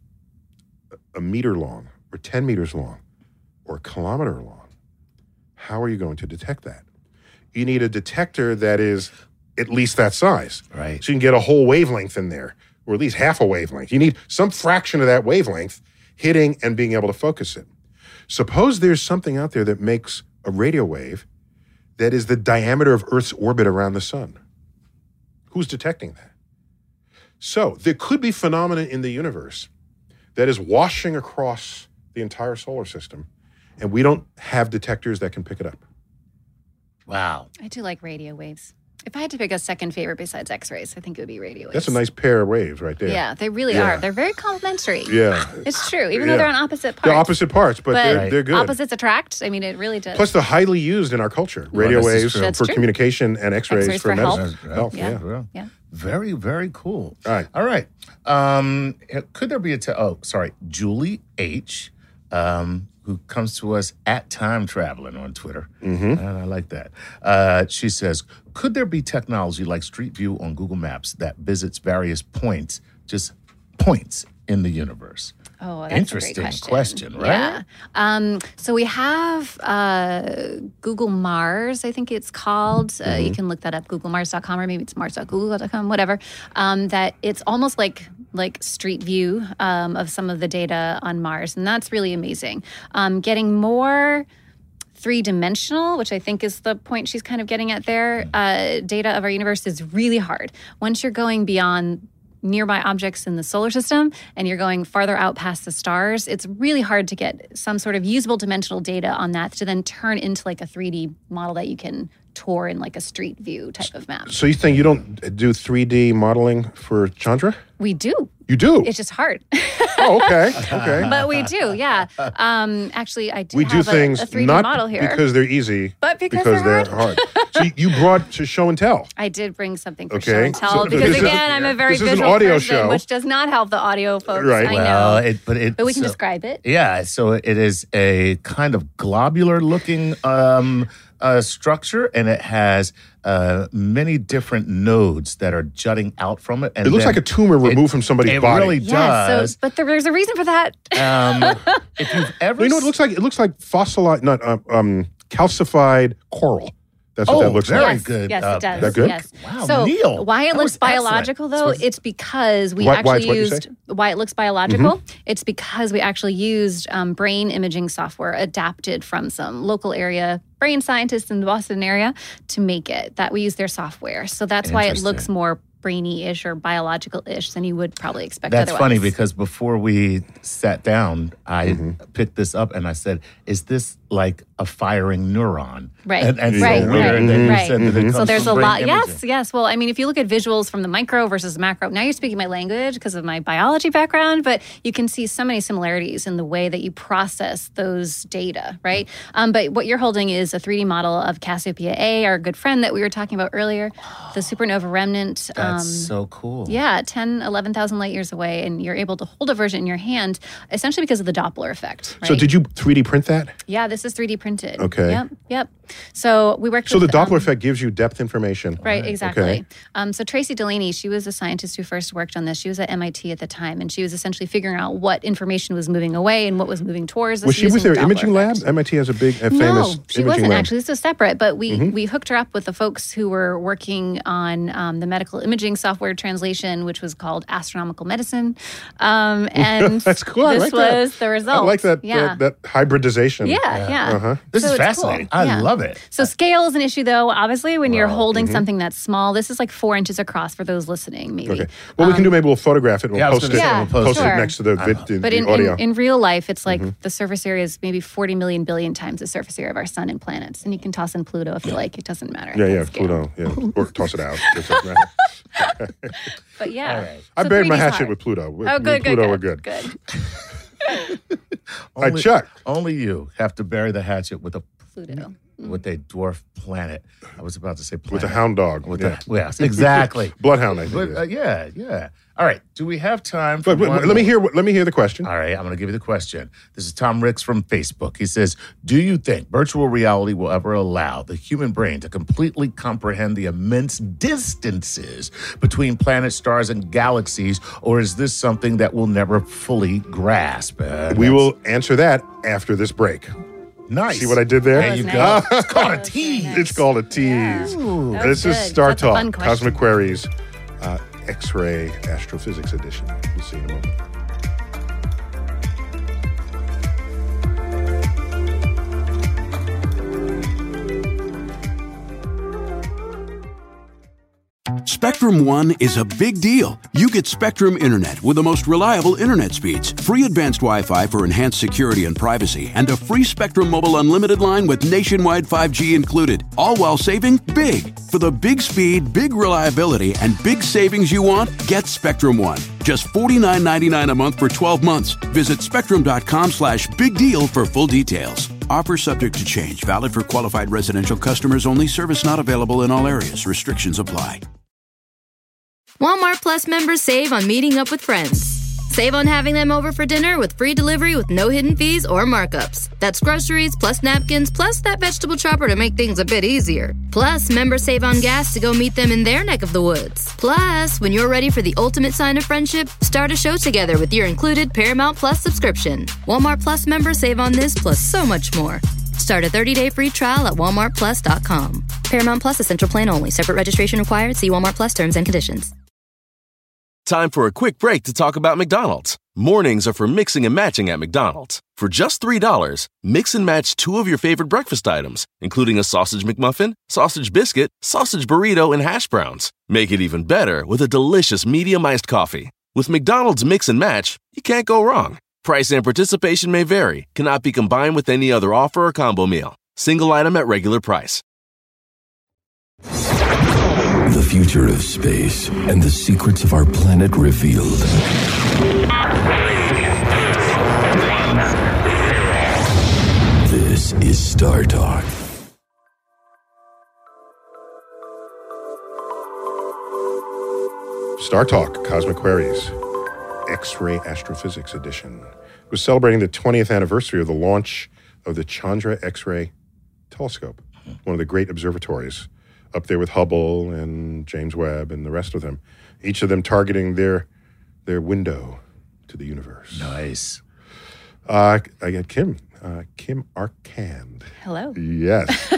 a meter long or ten meters long or a kilometer long. How are you going to detect that? You need a detector that is at least that size. Right. So you can get a whole wavelength in there, or at least half a wavelength. You need some fraction of that wavelength hitting and being able to focus it. Suppose there's something out there that makes a radio wave that is the diameter of Earth's orbit around the sun. Who's detecting that? So there could be phenomena in the universe that is washing across the entire solar system, and we don't have detectors that can pick it up. Wow. I do like radio waves. If I had to pick a second favorite besides X-rays, I think it would be radio waves. That's a nice pair of waves right there. Yeah, they really Yeah. are. They're very complementary. Yeah. It's true, even Yeah. though they're on opposite parts. They're opposite parts, but, But they're, they're good. opposites attract. I mean, it really does. Plus, they're highly used in our culture. Radio this is waves true. That's for true. communication and X-rays, X-rays for, for health. medicine. Yeah. Health, Yeah. yeah. Well, Yeah. Very, very cool. All right. All right. Um, could there be a, te- oh, sorry, Julie H., um, who comes to us at Time Traveling on Twitter. Mm-hmm. And I like that. Uh, she says, could there be technology like Street View on Google Maps that visits various points, just points in the universe? Oh, that's Interesting a great question. question, right? Yeah. Um, so we have uh, Google Mars, I think it's called. Uh, Mm-hmm. You can look that up, google mars dot com, or maybe it's mars dot google dot com, whatever. Um, that it's almost like like Street View um, of some of the data on Mars, and that's really amazing. Um, getting more three-dimensional, which I think is the point she's kind of getting at there, uh, data of our universe is really hard. Once you're going beyond nearby objects in the solar system and you're going farther out past the stars, it's really hard to get some sort of usable dimensional data on that to then turn into like a three D model that you can tour in like a Street View type of map. So you think you don't do three D modeling for Chandra? We do. You do? It's just hard. Oh, okay. Okay. But we do, yeah. Um, actually, I do we do have things a, a three D not model here. because they're easy, But because they're they're hard. So you- you brought to show and tell. I did bring something for Okay. show and tell So because this is- again, I'm a very this is an visual audio person, show. which does not help the audio folks. Right. I Well, know, it, but it, but we can so- describe it. Yeah, so it is a kind of globular-looking um, uh, structure, and it has uh, many different nodes that are jutting out from it. And It looks then like a tumor removed from somebody's it body. really Yeah, does. so but there, there's a reason for that. um, if you've ever, you know, it looks like it looks like fossilized, not um, um, calcified coral. That's what Oh, that looks very like. yes, good. Yes, Uh, it does. that good? Yes. Wow, so Neil, why it that looks was excellent. biological though? So- It's because we Why- why actually it's what you used why it looks biological. Mm-hmm. It's because we actually used um, brain imaging software adapted from some local area brain scientists in the Boston area to make it. That we use their software, so that's why it looks Interesting. more brainy-ish or biological-ish than you would probably expect. That's otherwise. funny because before we sat down, I Mm-hmm. picked this up and I said, "Is this like a firing neuron?" Right, And, and right, so right, weird that you right. said that it So comes there's from a brain lot. imaging. Yes, yes. Well, I mean, if you look at visuals from the micro versus the macro, now you're speaking my language because of my biology background, but you can see so many similarities in the way that you process those data, right? Um, but what you're holding is a three D model of Cassiopeia A, our good friend that we were talking about earlier, the supernova remnant. That's um, so cool. Yeah, ten, eleven thousand light years away, and you're able to hold a version in your hand, essentially because of the Doppler effect. Right? So did you three D print that? Yeah, this is three D printed. Okay. Yep, yep. So we worked So the with... Doppler um, effect gives you depth information. Right, exactly. Okay. Um, so Tracy Delaney, she was a scientist who first worked on this. She was at M I T at the time, and she was essentially figuring out what information was moving away and what was moving towards us. Was she with using their the Doppler imaging lab? effect. M I T has a big, a famous No, she imaging wasn't lab. actually. This is separate, but we Mm-hmm. we hooked her up with the folks who were working on um, the medical imaging software translation, which was called Astronomical Medicine. Um, and That's cool. I This like that. was the result. I like that, Yeah. that, that hybridization. yeah, yeah. Uh-huh. This So is it's fascinating. cool. I Yeah. love it. So scale is an issue, though. Obviously, when you're Wow. holding something that's small, this is like four inches across for those listening. Maybe. Okay. Well, we can do maybe we'll photograph it and we'll Yeah, I was post gonna it. say, Yeah, we'll post post it. it sure. next to the, vid, the, But the in, audio. in, in real life, it's like Mm-hmm. the surface area is maybe forty million billion times the surface area of our sun and planets. And you can toss in Pluto if you like. It doesn't matter. yeah, yeah, That scale. Pluto. Yeah, or toss it out. It doesn't matter. But yeah. All right. I So buried my three D's hatchet hard. with Pluto. With, Oh, me good, and good, Pluto good. were good. Good. I checked. Only you have to bury the hatchet with a Pluto. with a dwarf planet. I was about to say planet. With a hound dog. With yeah. a, yes, exactly. Bloodhound, I think. But, it is. uh, yeah, yeah. All right. Do we have time for But, but, one let me more? hear. what- Let me hear the question. All right, I'm going to give you the question. This is Tom Ricks from Facebook. He says, do you think virtual reality will ever allow the human brain to completely comprehend the immense distances between planets, stars, and galaxies, or is this something that we'll never fully grasp? Uh, We that's will answer that after this break. Nice. See what I did there? There you was go. nice. It's called a That was tease. very It's called a tease. That This was is good. Star That's a fun Talk, question. Cosmic Queries, uh, X-ray Astrophysics Edition. We'll see you in a moment. Spectrum One is a big deal. You get Spectrum Internet with the most reliable internet speeds, free advanced Wi-Fi for enhanced security and privacy, and a free Spectrum Mobile Unlimited line with nationwide five G included, all while saving big. For the big speed, big reliability, and big savings you want, get Spectrum One. Just forty-nine ninety-nine a month for twelve months. Visit spectrum.com slash big deal for full details. Offer subject to change. Valid for qualified residential customers only. Service not available in all areas. Restrictions apply. Walmart Plus members save on meeting up with friends. Save on having them over for dinner with free delivery with no hidden fees or markups. That's groceries, plus napkins, plus that vegetable chopper to make things a bit easier. Plus, members save on gas to go meet them in their neck of the woods. Plus, when you're ready for the ultimate sign of friendship, start a show together with your included Paramount Plus subscription. Walmart Plus members save on this plus so much more. Start a thirty-day free trial at walmart plus dot com. Paramount Plus Essential Plan only. Separate registration required. See Walmart Plus terms and conditions. Time for a quick break to talk about McDonald's. Mornings are for mixing and matching at McDonald's. For just three dollars, mix and match two of your favorite breakfast items, including a sausage McMuffin, sausage biscuit, sausage burrito, and hash browns. Make it even better with a delicious medium iced coffee. With McDonald's Mix and Match, you can't go wrong. Price and participation may vary, cannot be combined with any other offer or combo meal. Single item at regular price. The future of space and the secrets of our planet revealed. This is Star Talk. Star Talk, Cosmic Queries, X-ray Astrophysics Edition. We're celebrating the twentieth anniversary of the launch of the Chandra X-ray Telescope, one of the great observatories up there with Hubble and James Webb and the rest of them, each of them targeting their their window to the universe. Nice. Uh, I got Kim, uh, Kim Arcand. Hello. Yes.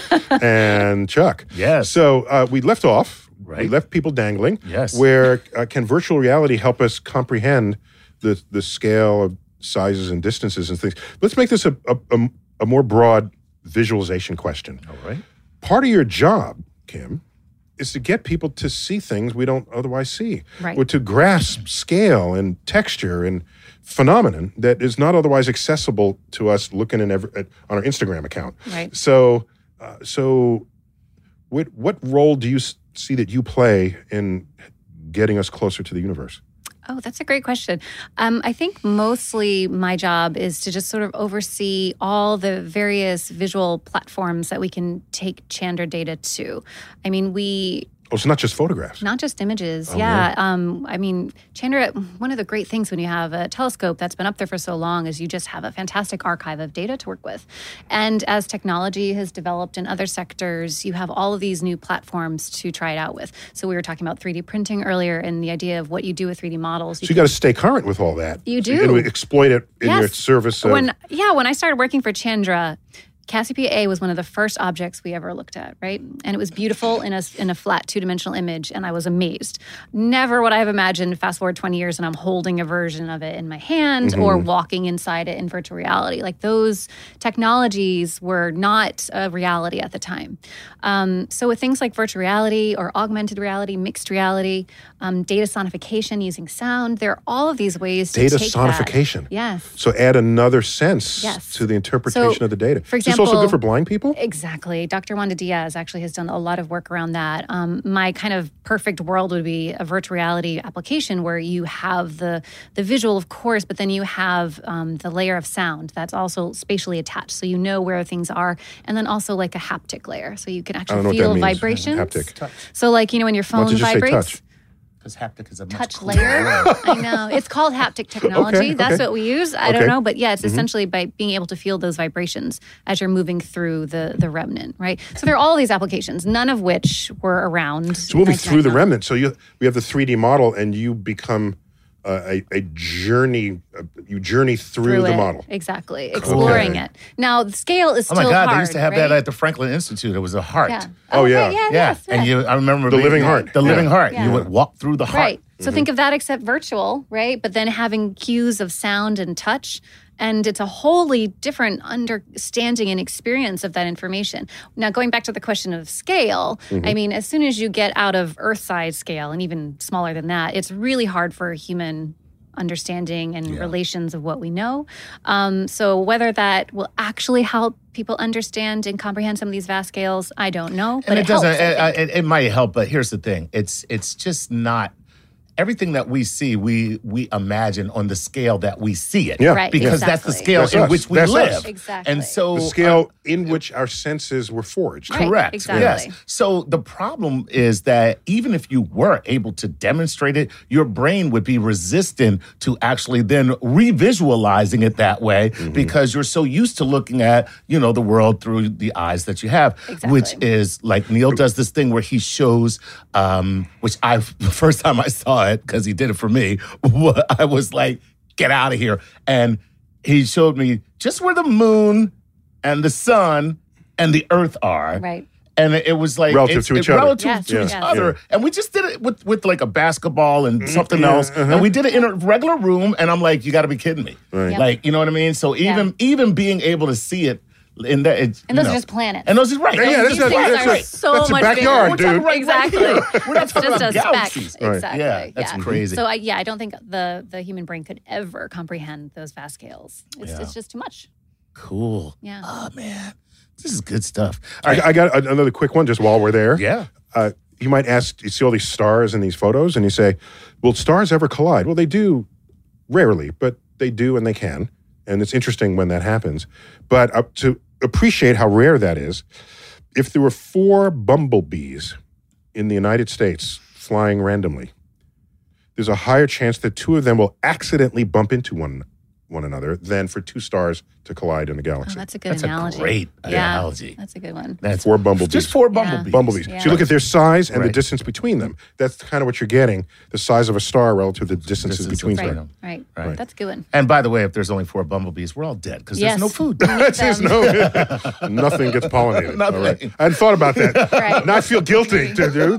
And Chuck. Yes. So uh, we left off, Right. we left people dangling. Yes. Where uh, can virtual reality help us comprehend the, the scale of sizes and distances and things? Let's make this a, a, a, a more broad visualization question. All right. Part of your job, Kim, is to get people to see things we don't otherwise see, Right. or to grasp scale and texture and phenomenon that is not otherwise accessible to us looking in every, at, on our Instagram account. Right. So, uh, so what what role do you s- see that you play in getting us closer to the universe? Oh, that's a great question. Um, I think mostly my job is to just sort of oversee all the various visual platforms that we can take Chandra data to. I mean, we Oh, it's not just photographs. Not just images. Oh, yeah. really? Um, I mean, Chandra, one of the great things when you have a telescope that's been up there for so long is you just have a fantastic archive of data to work with. And as technology has developed in other sectors, you have all of these new platforms to try it out with. So we were talking about three D printing earlier and the idea of what you do with three D models. So you got to stay current with all that. You So do. and exploit it in Yes. your service. Of, When yeah, when I started working for Chandra, Cassiopeia A was one of the first objects we ever looked at, right? And it was beautiful in a, in a flat two-dimensional image, and I was amazed. Never would I have imagined, fast forward twenty years, and I'm holding a version of it in my hand Mm-hmm. or walking inside it in virtual reality. Like those technologies were not a reality at the time. Um, so with things like virtual reality or augmented reality, mixed reality, um, data sonification using sound, there are all of these ways to data take that. sonification. Yes. So add another sense Yes. to the interpretation So, of the data. for Is this also good example- for blind people? Exactly. Doctor Wanda Diaz actually has done a lot of work around that. Um, my kind of perfect world would be a virtual reality application where you have the the visual, of course, but then you have um, the layer of sound that's also spatially attached, so you know where things are, and then also like a haptic layer, so you can I don't actually know what feel that means. vibrations. Haptic. So, like you know, when your Why don't phone you just say vibrates. touch? Because haptic is a much Touch cooler layer. word. I know. It's called haptic technology. Okay, That's okay. what we use. I Okay. don't know. But yeah, it's Mm-hmm. essentially by being able to feel those vibrations as you're moving through the, the remnant, right? So there are all these applications, none of which were around. So moving through the remnant. So you we have the three D model, and you become uh, a, a journey. Uh, you journey through, through the it. model. Exactly. Exploring it. Now, the scale is Oh still my God, hard, they used to have right? that at the Franklin Institute. It was a heart. Yeah. Oh, yeah. right, yeah. Yeah, yes, and yeah. you, I remember The being- living heart. The living Yeah. heart. Yeah. You would walk through the heart. Right. So think of that except virtual, right? But then having cues of sound and touch And it's a wholly different understanding and experience of that information. Now, going back to the question of scale, mm-hmm. I mean, as soon as you get out of Earth-size scale and even smaller than that, it's really hard for a human understanding and yeah. relations of what we know. Um, so whether that will actually help people understand and comprehend some of these vast scales, I don't know. But and it, it doesn't. helps, it, it, it might help, but here's the thing: it's it's just not. Everything that we see, we we imagine on the scale that we see it. Yeah. Right, because exactly. that's the scale That's in us. which we That's live. us. Exactly. And so the scale uh, in which our senses were forged. Right, correct. exactly. Yes. So the problem is that even if you were able to demonstrate it, your brain would be resistant to actually then revisualizing it that way mm-hmm. because you're so used to looking at, you know, the world through the eyes that you have, exactly. which is like Neil does this thing where he shows, um, which I, the first time I saw it, because he did it for me, I was like, get out of here. And he showed me just where the moon and the sun and the earth are. Right. And it was like relative it's, to each it, other. Relative yes, to yes. each Yes. other. Yeah. And we just did it with, with like a basketball and something yeah, else. uh-huh. And we did it in a regular room. And I'm like, you got to be kidding me. Right. Yep. Like, you know what I mean? So even Yeah. even being able to see it in that. It, And you those know. are just planets. And those are right. Yeah, yeah, These that's, things that's, are that's, so that's much a backyard, bigger. dude. Right, Exactly. right here. We're not It's talking just a about speck. galaxies. Right. Exactly. Yeah, that's crazy. So I, yeah, I don't think the the human brain could ever comprehend those vast scales. It's Yeah. it's just too much. Cool. Yeah. Oh, man. This is good stuff. All I, right. I got a- another quick one just while we're there. Yeah. Uh, you might ask, you see all these stars in these photos, and you say, will stars ever collide? Well, they do rarely, but they do and they can. And it's interesting when that happens. But uh, to appreciate how rare that is, if there were four bumblebees in the United States flying randomly, there's a higher chance that two of them will accidentally bump into one one another than for two stars to collide in the Oh, galaxy. that's a good That's a analogy. great yeah, analogy. That's a good one. That's Four bumblebees. Just four bumblebees. Bumblebees. Yeah. So you look at their size and the Right. distance between them. That's kind of what you're getting, the size of a star relative to the distances Distance between between them. Right. Right. Right. That's a good one. And by the way, if there's only four bumblebees, we're all dead because Yes. there's no food. There's no, nothing gets pollinated. Nothing. All right. I hadn't thought about that. Right. Now I feel guilty, dude.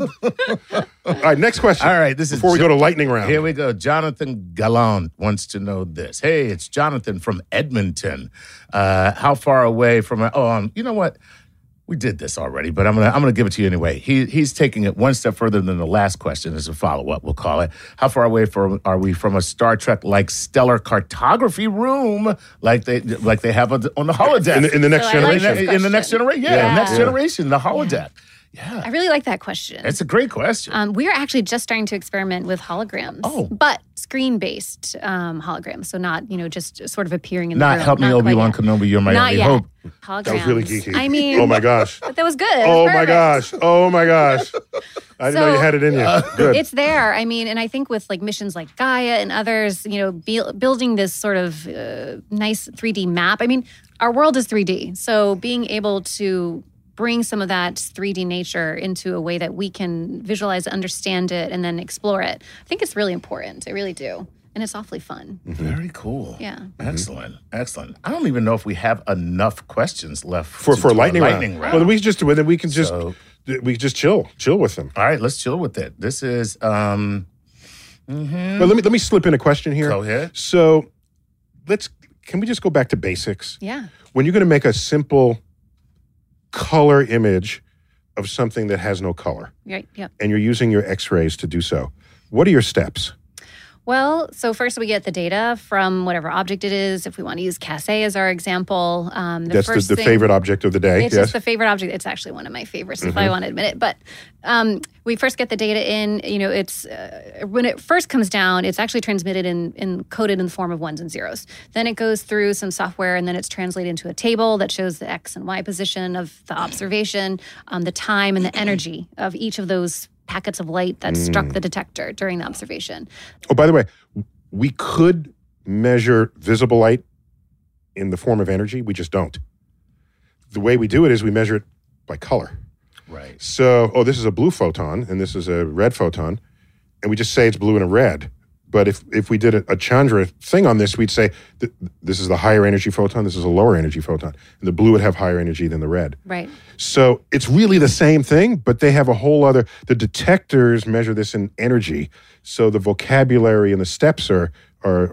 All right, next question. All right, this is Before we Jo- go to lightning round. Here we go. Jonathan Gallant wants to know this. Hey, it's Jonathan from Edmonton. Uh, how far away from? Oh, um, you know what? We did this already, but I'm gonna I'm gonna give it to you anyway. He he's taking it one step further than the last question as a follow up. We'll call it. How far away from are we from a Star Trek like stellar cartography room like they like they have on the, on the holodeck in, the, in the next So I like generation. this in the next question. generation? Yeah, Yeah. next Yeah. generation, the holodeck. Yeah, I really like that question. it's a great question. Um, we are actually just starting to experiment with holograms. Oh. But screen-based um, holograms. So not, you know, just sort of appearing in Not the room. help me, Not quite Obi-Wan yet. Kenobi, you're my Not only yet. hope. Holograms. That was really geeky. I mean, oh my gosh. but that was good. It was Oh my perfect. gosh. Oh my gosh. I didn't know you So- had it in you. Good. It's there. I mean, and I think with like missions like Gaia and others, you know, be, building this sort of uh, nice three D map. I mean, our world is three D. So being able to bring some of that three D nature into a way that we can visualize, understand it, and then explore it, I think it's really important. I really do. And it's awfully fun. Very cool. Yeah. Excellent. Excellent. I don't even know if we have enough questions left for to for do a lightning, lightning round. round. Well, then we can just then we can just So- we can just chill, chill with them. All right, let's chill with it. This is um But let me let me slip in a question here. Go ahead. So let's can we just go back to basics? Yeah. When you're going to make a simple color image of something that has no color, Right. Yep. and you're using your X-rays to do so, what are your steps? Well, so first we get the data from whatever object it is. If we want to use Cassie as our example, um, the That's the, first the thing, favorite object of the day. It's yes. just the favorite object. It's actually one of my favorites, if Mm-hmm. I want to admit it. But um, we first get the data in. You know, it's uh, when it first comes down, it's actually transmitted and in, in coded in the form of ones and zeros. Then it goes through some software, and then it's translated into a table that shows the X and Y position of the observation, um, the time, and the energy of each of those packets of light that struck the detector during the observation. Oh, by the way, we could measure visible light in the form of energy. We just don't. The way we do it is we measure it by color. right. So, oh, this is a blue photon and this is a red photon, and we just say it's blue and a red. But if if we did a, a Chandra thing on this, we'd say th- this is the higher energy photon, this is a lower energy photon, and the blue would have higher energy than the red. Right. So it's really the same thing, but they have a whole other. The detectors measure this in energy, so the vocabulary and the steps are are are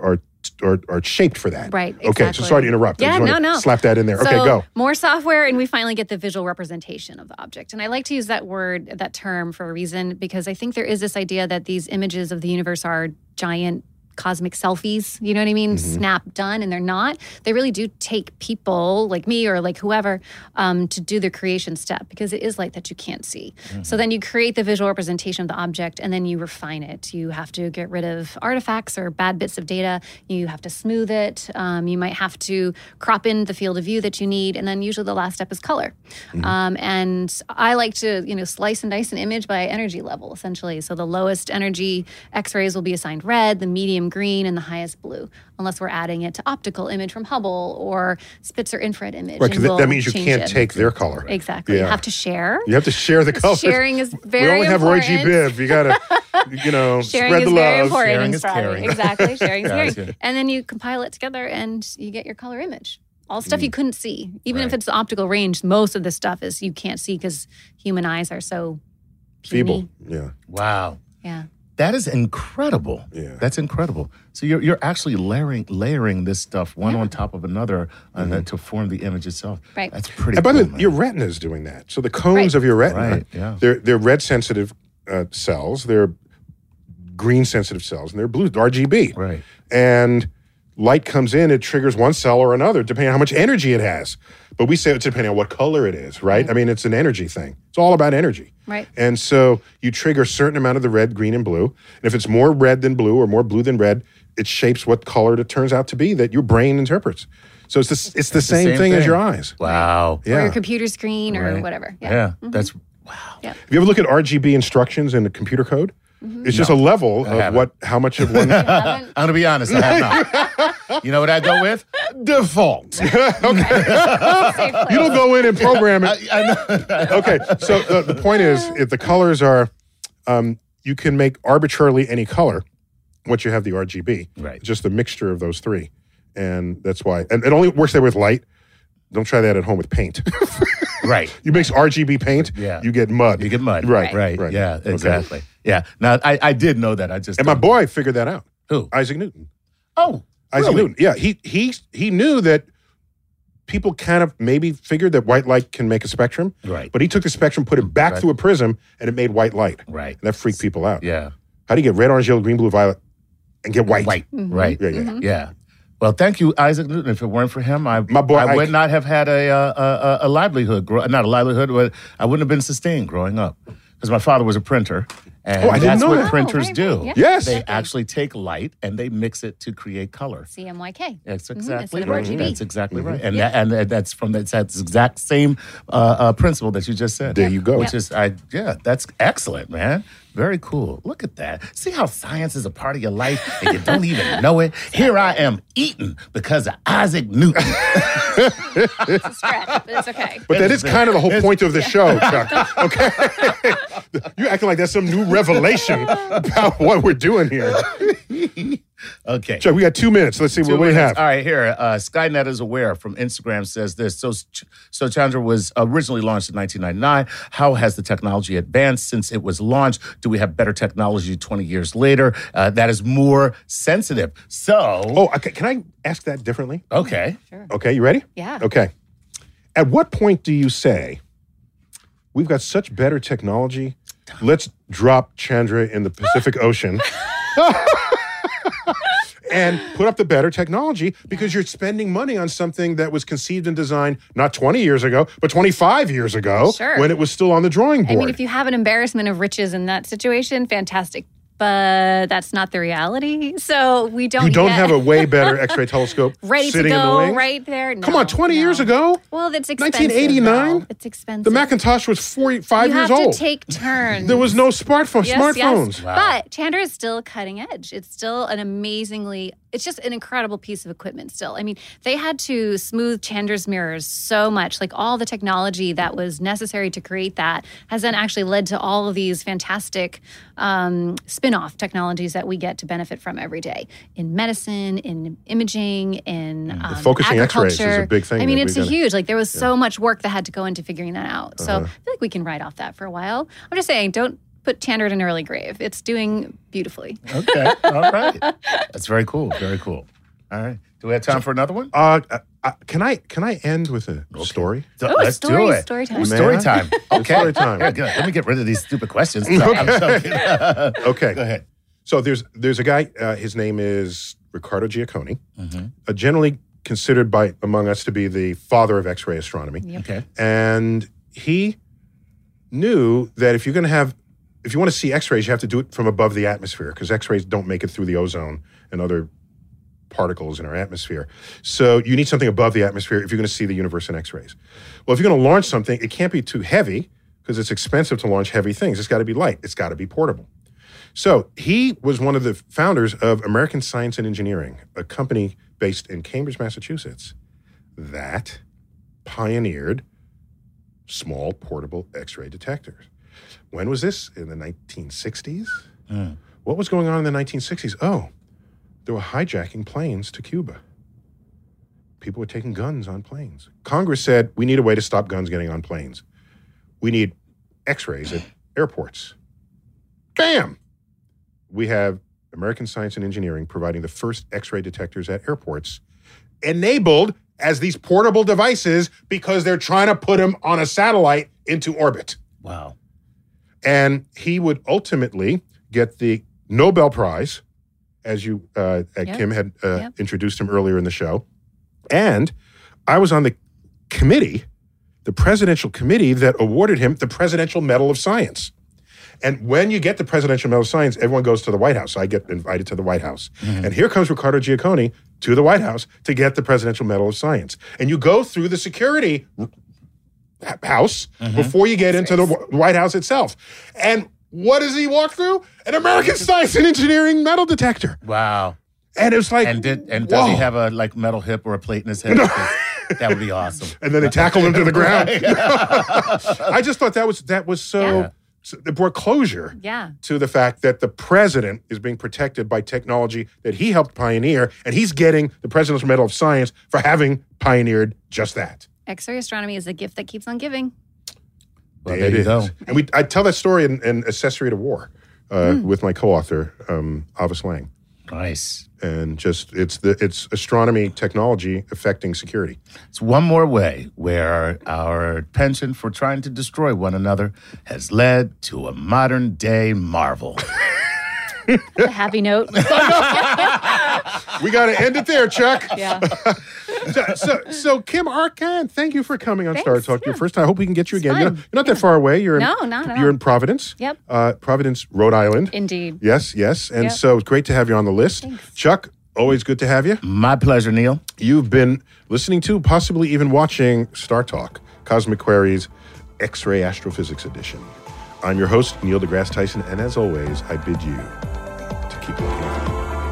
are, are shaped for that. Right, Okay, so exactly. sorry to interrupt. I Yeah, just wanna no, no. Slap that in there. So okay, go. more software, and we finally get the visual representation of the object. And I like to use that word, that term, for a reason, because I think there is this idea that these images of the universe are giant cosmic selfies, you know what I mean? Mm-hmm. Snap done, and they're not. They really do take people like me or like whoever um, to do the creation step, because it is light that you can't see. Mm-hmm. So then you create the visual representation of the object, and then you refine it. You have to get rid of artifacts or bad bits of data. You have to smooth it. Um, you might have to crop in the field of view that you need, and then usually the last step is color. Mm-hmm. Um, and I like to, you know, slice and dice an image by energy level, essentially. So the lowest energy X-rays will be assigned red, the medium green, and the highest blue, unless we're adding it to optical image from Hubble or Spitzer infrared image. Right, and because that we'll means you change can't it. take their color. Exactly. Yeah. You have to share. You have to share the colors. Sharing is very We only have Roy G. important. Biv. You got to, you know, Sharing spread is the very love. important Sharing in is astronomy. caring. Exactly. Sharing is Yeah, that's caring. good. And then you compile it together and you get your color image. All stuff Mm. you couldn't see. Even if Right. it's optical range, most of the stuff is you can't see because human eyes are so Feeble. puny. Yeah. Wow. Yeah. That is incredible. Yeah. That's incredible. So you're you're actually layering layering this stuff one on top of another uh, Mm-hmm. to form the image itself. Right. That's pretty And by cool, the way, man. your retina is doing that. So the cones Right. of your retina, Right, yeah. they're they're red sensitive uh, cells, they're green sensitive cells, and they're blue R G B. Right. And light comes in, it triggers one cell or another, depending on how much energy it has. But we say it's depending on what color it is, right? I mean, it's an energy thing. It's all about energy. Right. And so you trigger a certain amount of the red, green, and blue. And if it's more red than blue or more blue than red, it shapes what color it turns out to be that your brain interprets. So it's the, it's the, same, same thing, as thing. your eyes. Wow. Yeah. Or your computer screen or Right. whatever. Yeah. Yeah. Mm-hmm. That's wow. Have you ever look at R G B instructions in the computer code? It's just a level of haven't. what, how much of one. I'm gonna be honest, I have not. You know what I go with? Default. Safe place. You don't go in and program it. I know. Okay, so uh, the point is, if the colors are, um, you can make arbitrarily any color once you have the R G B. Right. It's just a mixture of those three, and that's why. And it only works there with light. Don't try that at home with paint. Right. You mix R G B paint, Yeah. you get mud. You get mud. Right. Right. Right. Yeah. Okay. Exactly. Yeah. Now I, I did know that. I just And my don't- boy figured that out. who? Isaac Newton. Oh, Isaac really? Newton. Yeah, he he he knew that people kind of maybe figured that white light can make a spectrum. Right. But he took the spectrum, put it back Right. through a prism, and it made white light. Right. And that freaked people out. Yeah. How do you get red, orange, yellow, green, blue, violet, and get white? White. Right. Yeah, yeah. Yeah. Well, thank you, Isaac Newton. If it weren't for him, I, My boy I Ike. would not have had a uh, a, a livelihood. Grow, not a livelihood, but I wouldn't have been sustained growing up because my father was a printer, and Oh, I didn't that's know what that. printers Oh, very do. good. Yeah. Yes. They actually take light and they mix it to create color. C M Y K. That's Mhm, exactly instead of right. R G B. That's exactly right. And that, and that- that's from that that's exact same uh, uh, principle that you just said. There you go. Which is, I yeah, that's excellent, man. Very cool. Look at that. See how science is a part of your life and you don't even know it. Here I am eating because of Isaac Newton. It's a stretch, but it's okay. But that is kind of the whole point of the show, Chuck. Okay? You're acting like that's some new revelation about what we're doing here. Okay. Chuck, we got two minutes. Let's see Two what we minutes. have. All right, here. Uh, Skynet is aware from Instagram says this. So, so Chandra was originally launched in nineteen ninety-nine. How has the technology advanced since it was launched? Do we have better technology twenty years later uh, that is more sensitive? So, Oh, okay. Can I ask that differently? okay. Okay, you ready? Yeah. Okay. At what point do you say, we've got such better technology, let's drop Chandra in the Pacific Ocean and put up the better technology because you're spending money on something that was conceived and designed not twenty years ago, but twenty-five years ago Sure. when it was still on the drawing board. I mean, if you have an embarrassment of riches in that situation, fantastic. But that's not the reality. So we don't. you don't yet- have a way better X-ray telescope ready to sitting in the go wing? right there. Come No, on, twenty no. years ago? Well, that's expensive. nineteen eighty-nine? though. It's expensive. The Macintosh was forty-five you years have old. to take turns. There was no smartphone, Yes, smartphones. yes. But Chandra is still cutting edge. It's still an amazingly, it's just an incredible piece of equipment still. I mean, they had to smooth Chandra's mirrors so much. Like all the technology that was necessary to create that has then actually led to all of these fantastic um, spin-off technologies that we get to benefit from every day in medicine, in imaging, in um, focusing X-rays is a agriculture. big thing I mean, that it's we a gotta- huge, like there was so much work that had to go into figuring that out. So Uh-huh. I feel like we can write off that for a while. I'm just saying, don't put Chandra in an early grave. It's doing beautifully. Okay. All right. That's very cool. Very cool. All right. Do we have time for another one? Uh, uh, can I can I end with a okay. story? So, oh, let's story, do it. Story time. Ooh, story time. Okay. Story time. Yeah, good. Let me get rid of these stupid questions. No, okay. okay. Go ahead. So there's there's a guy. Uh, his name is Riccardo Giacconi, mm-hmm. uh, generally considered by among us to be the father of X-ray astronomy. Yep. Okay. And he knew that if you're going to have, if you want to see X-rays, you have to do it from above the atmosphere because X-rays don't make it through the ozone and other particles in our atmosphere. So you need something above the atmosphere if you're going to see the universe in X-rays. Well, if you're going to launch something, it can't be too heavy because it's expensive to launch heavy things. It's got to be light. It's got to be portable. So he was one of the founders of American Science and Engineering, a company based in Cambridge, Massachusetts, that pioneered small portable X-ray detectors. When was this? In the nineteen sixties? Mm. What was going on in the nineteen sixties? Oh, they were hijacking planes to Cuba. People were taking guns on planes. Congress said, we need a way to stop guns getting on planes. We need X-rays at airports. Bam! We have American Science and Engineering providing the first X-ray detectors at airports, enabled as these portable devices because they're trying to put them on a satellite into orbit. Wow. And he would ultimately get the Nobel Prize, as you, uh, yep. Kim had uh, yep. introduced him earlier in the show. And I was on the committee, the presidential committee that awarded him the Presidential Medal of Science. And when you get the Presidential Medal of Science, everyone goes to the White House. I get invited to the White House. Mm-hmm. And here comes Riccardo Giacconi to the White House to get the Presidential Medal of Science. And you go through the security house mm-hmm. before you get into the White House itself. And what does he walk through? An American Science and Engineering metal detector. Wow. And it was like, and did and does whoa. he have a like metal hip or a plate in his head? No. That would be awesome. And then they tackle him to the ground. I just thought that was that was so. Yeah. So it brought closure yeah. to the fact that the president is being protected by technology that he helped pioneer, and he's getting the President's Medal of Science for having pioneered just that. X-ray astronomy is a gift that keeps on giving. Well, there you go. And we I tell that story in, in Accessory to War uh, mm. with my co-author, um, Avis Lang. Nice. And just it's the it's astronomy technology affecting security. It's one more way where our penchant for trying to destroy one another has led to a modern day marvel. A happy note. We got to end it there, Chuck. Yeah. so, so, so Kim Arcand, thank you for coming on Thanks, Star Talk. yeah. Your first time. I hope we can get you It's again. You're, fun. you're not yeah. that far away. You're in, no, not at You're all. in Providence. Yep. Uh, Providence, Rhode Island. Indeed. Yes, yes. And Yep. so it's great to have you on the list. Thanks. Chuck, always good to have you. My pleasure, Neil. You've been listening to, possibly even watching Star Talk, Cosmic Query's X-Ray Astrophysics Edition. I'm your host, Neil deGrasse Tyson, and as always, I bid you to keep looking up.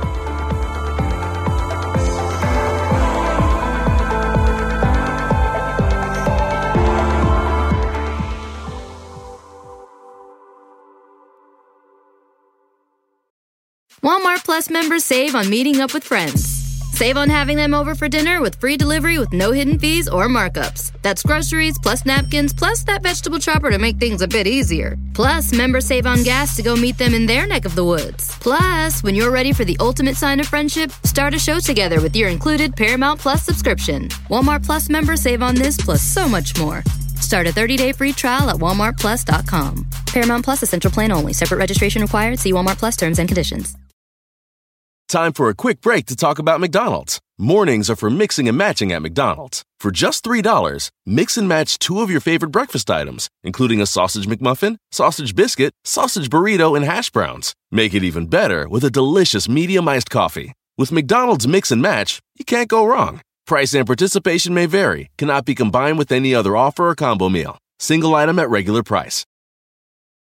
Walmart Plus members save on meeting up with friends. Save on having them over for dinner with free delivery with no hidden fees or markups. That's groceries, plus napkins, plus that vegetable chopper to make things a bit easier. Plus, members save on gas to go meet them in their neck of the woods. Plus, when you're ready for the ultimate sign of friendship, start a show together with your included Paramount Plus subscription. Walmart Plus members save on this plus so much more. Start a thirty-day free trial at walmart plus dot com. Paramount Plus Essential Plan only. Separate registration required. See Walmart Plus terms and conditions. Time for a quick break to talk about McDonald's. Mornings are for mixing and matching at McDonald's. For just three dollars, mix and match two of your favorite breakfast items, including a sausage McMuffin, sausage biscuit, sausage burrito, and hash browns. Make it even better with a delicious medium iced coffee. With McDonald's Mix and Match, you can't go wrong. Price and participation may vary, cannot be combined with any other offer or combo meal. Single item at regular price.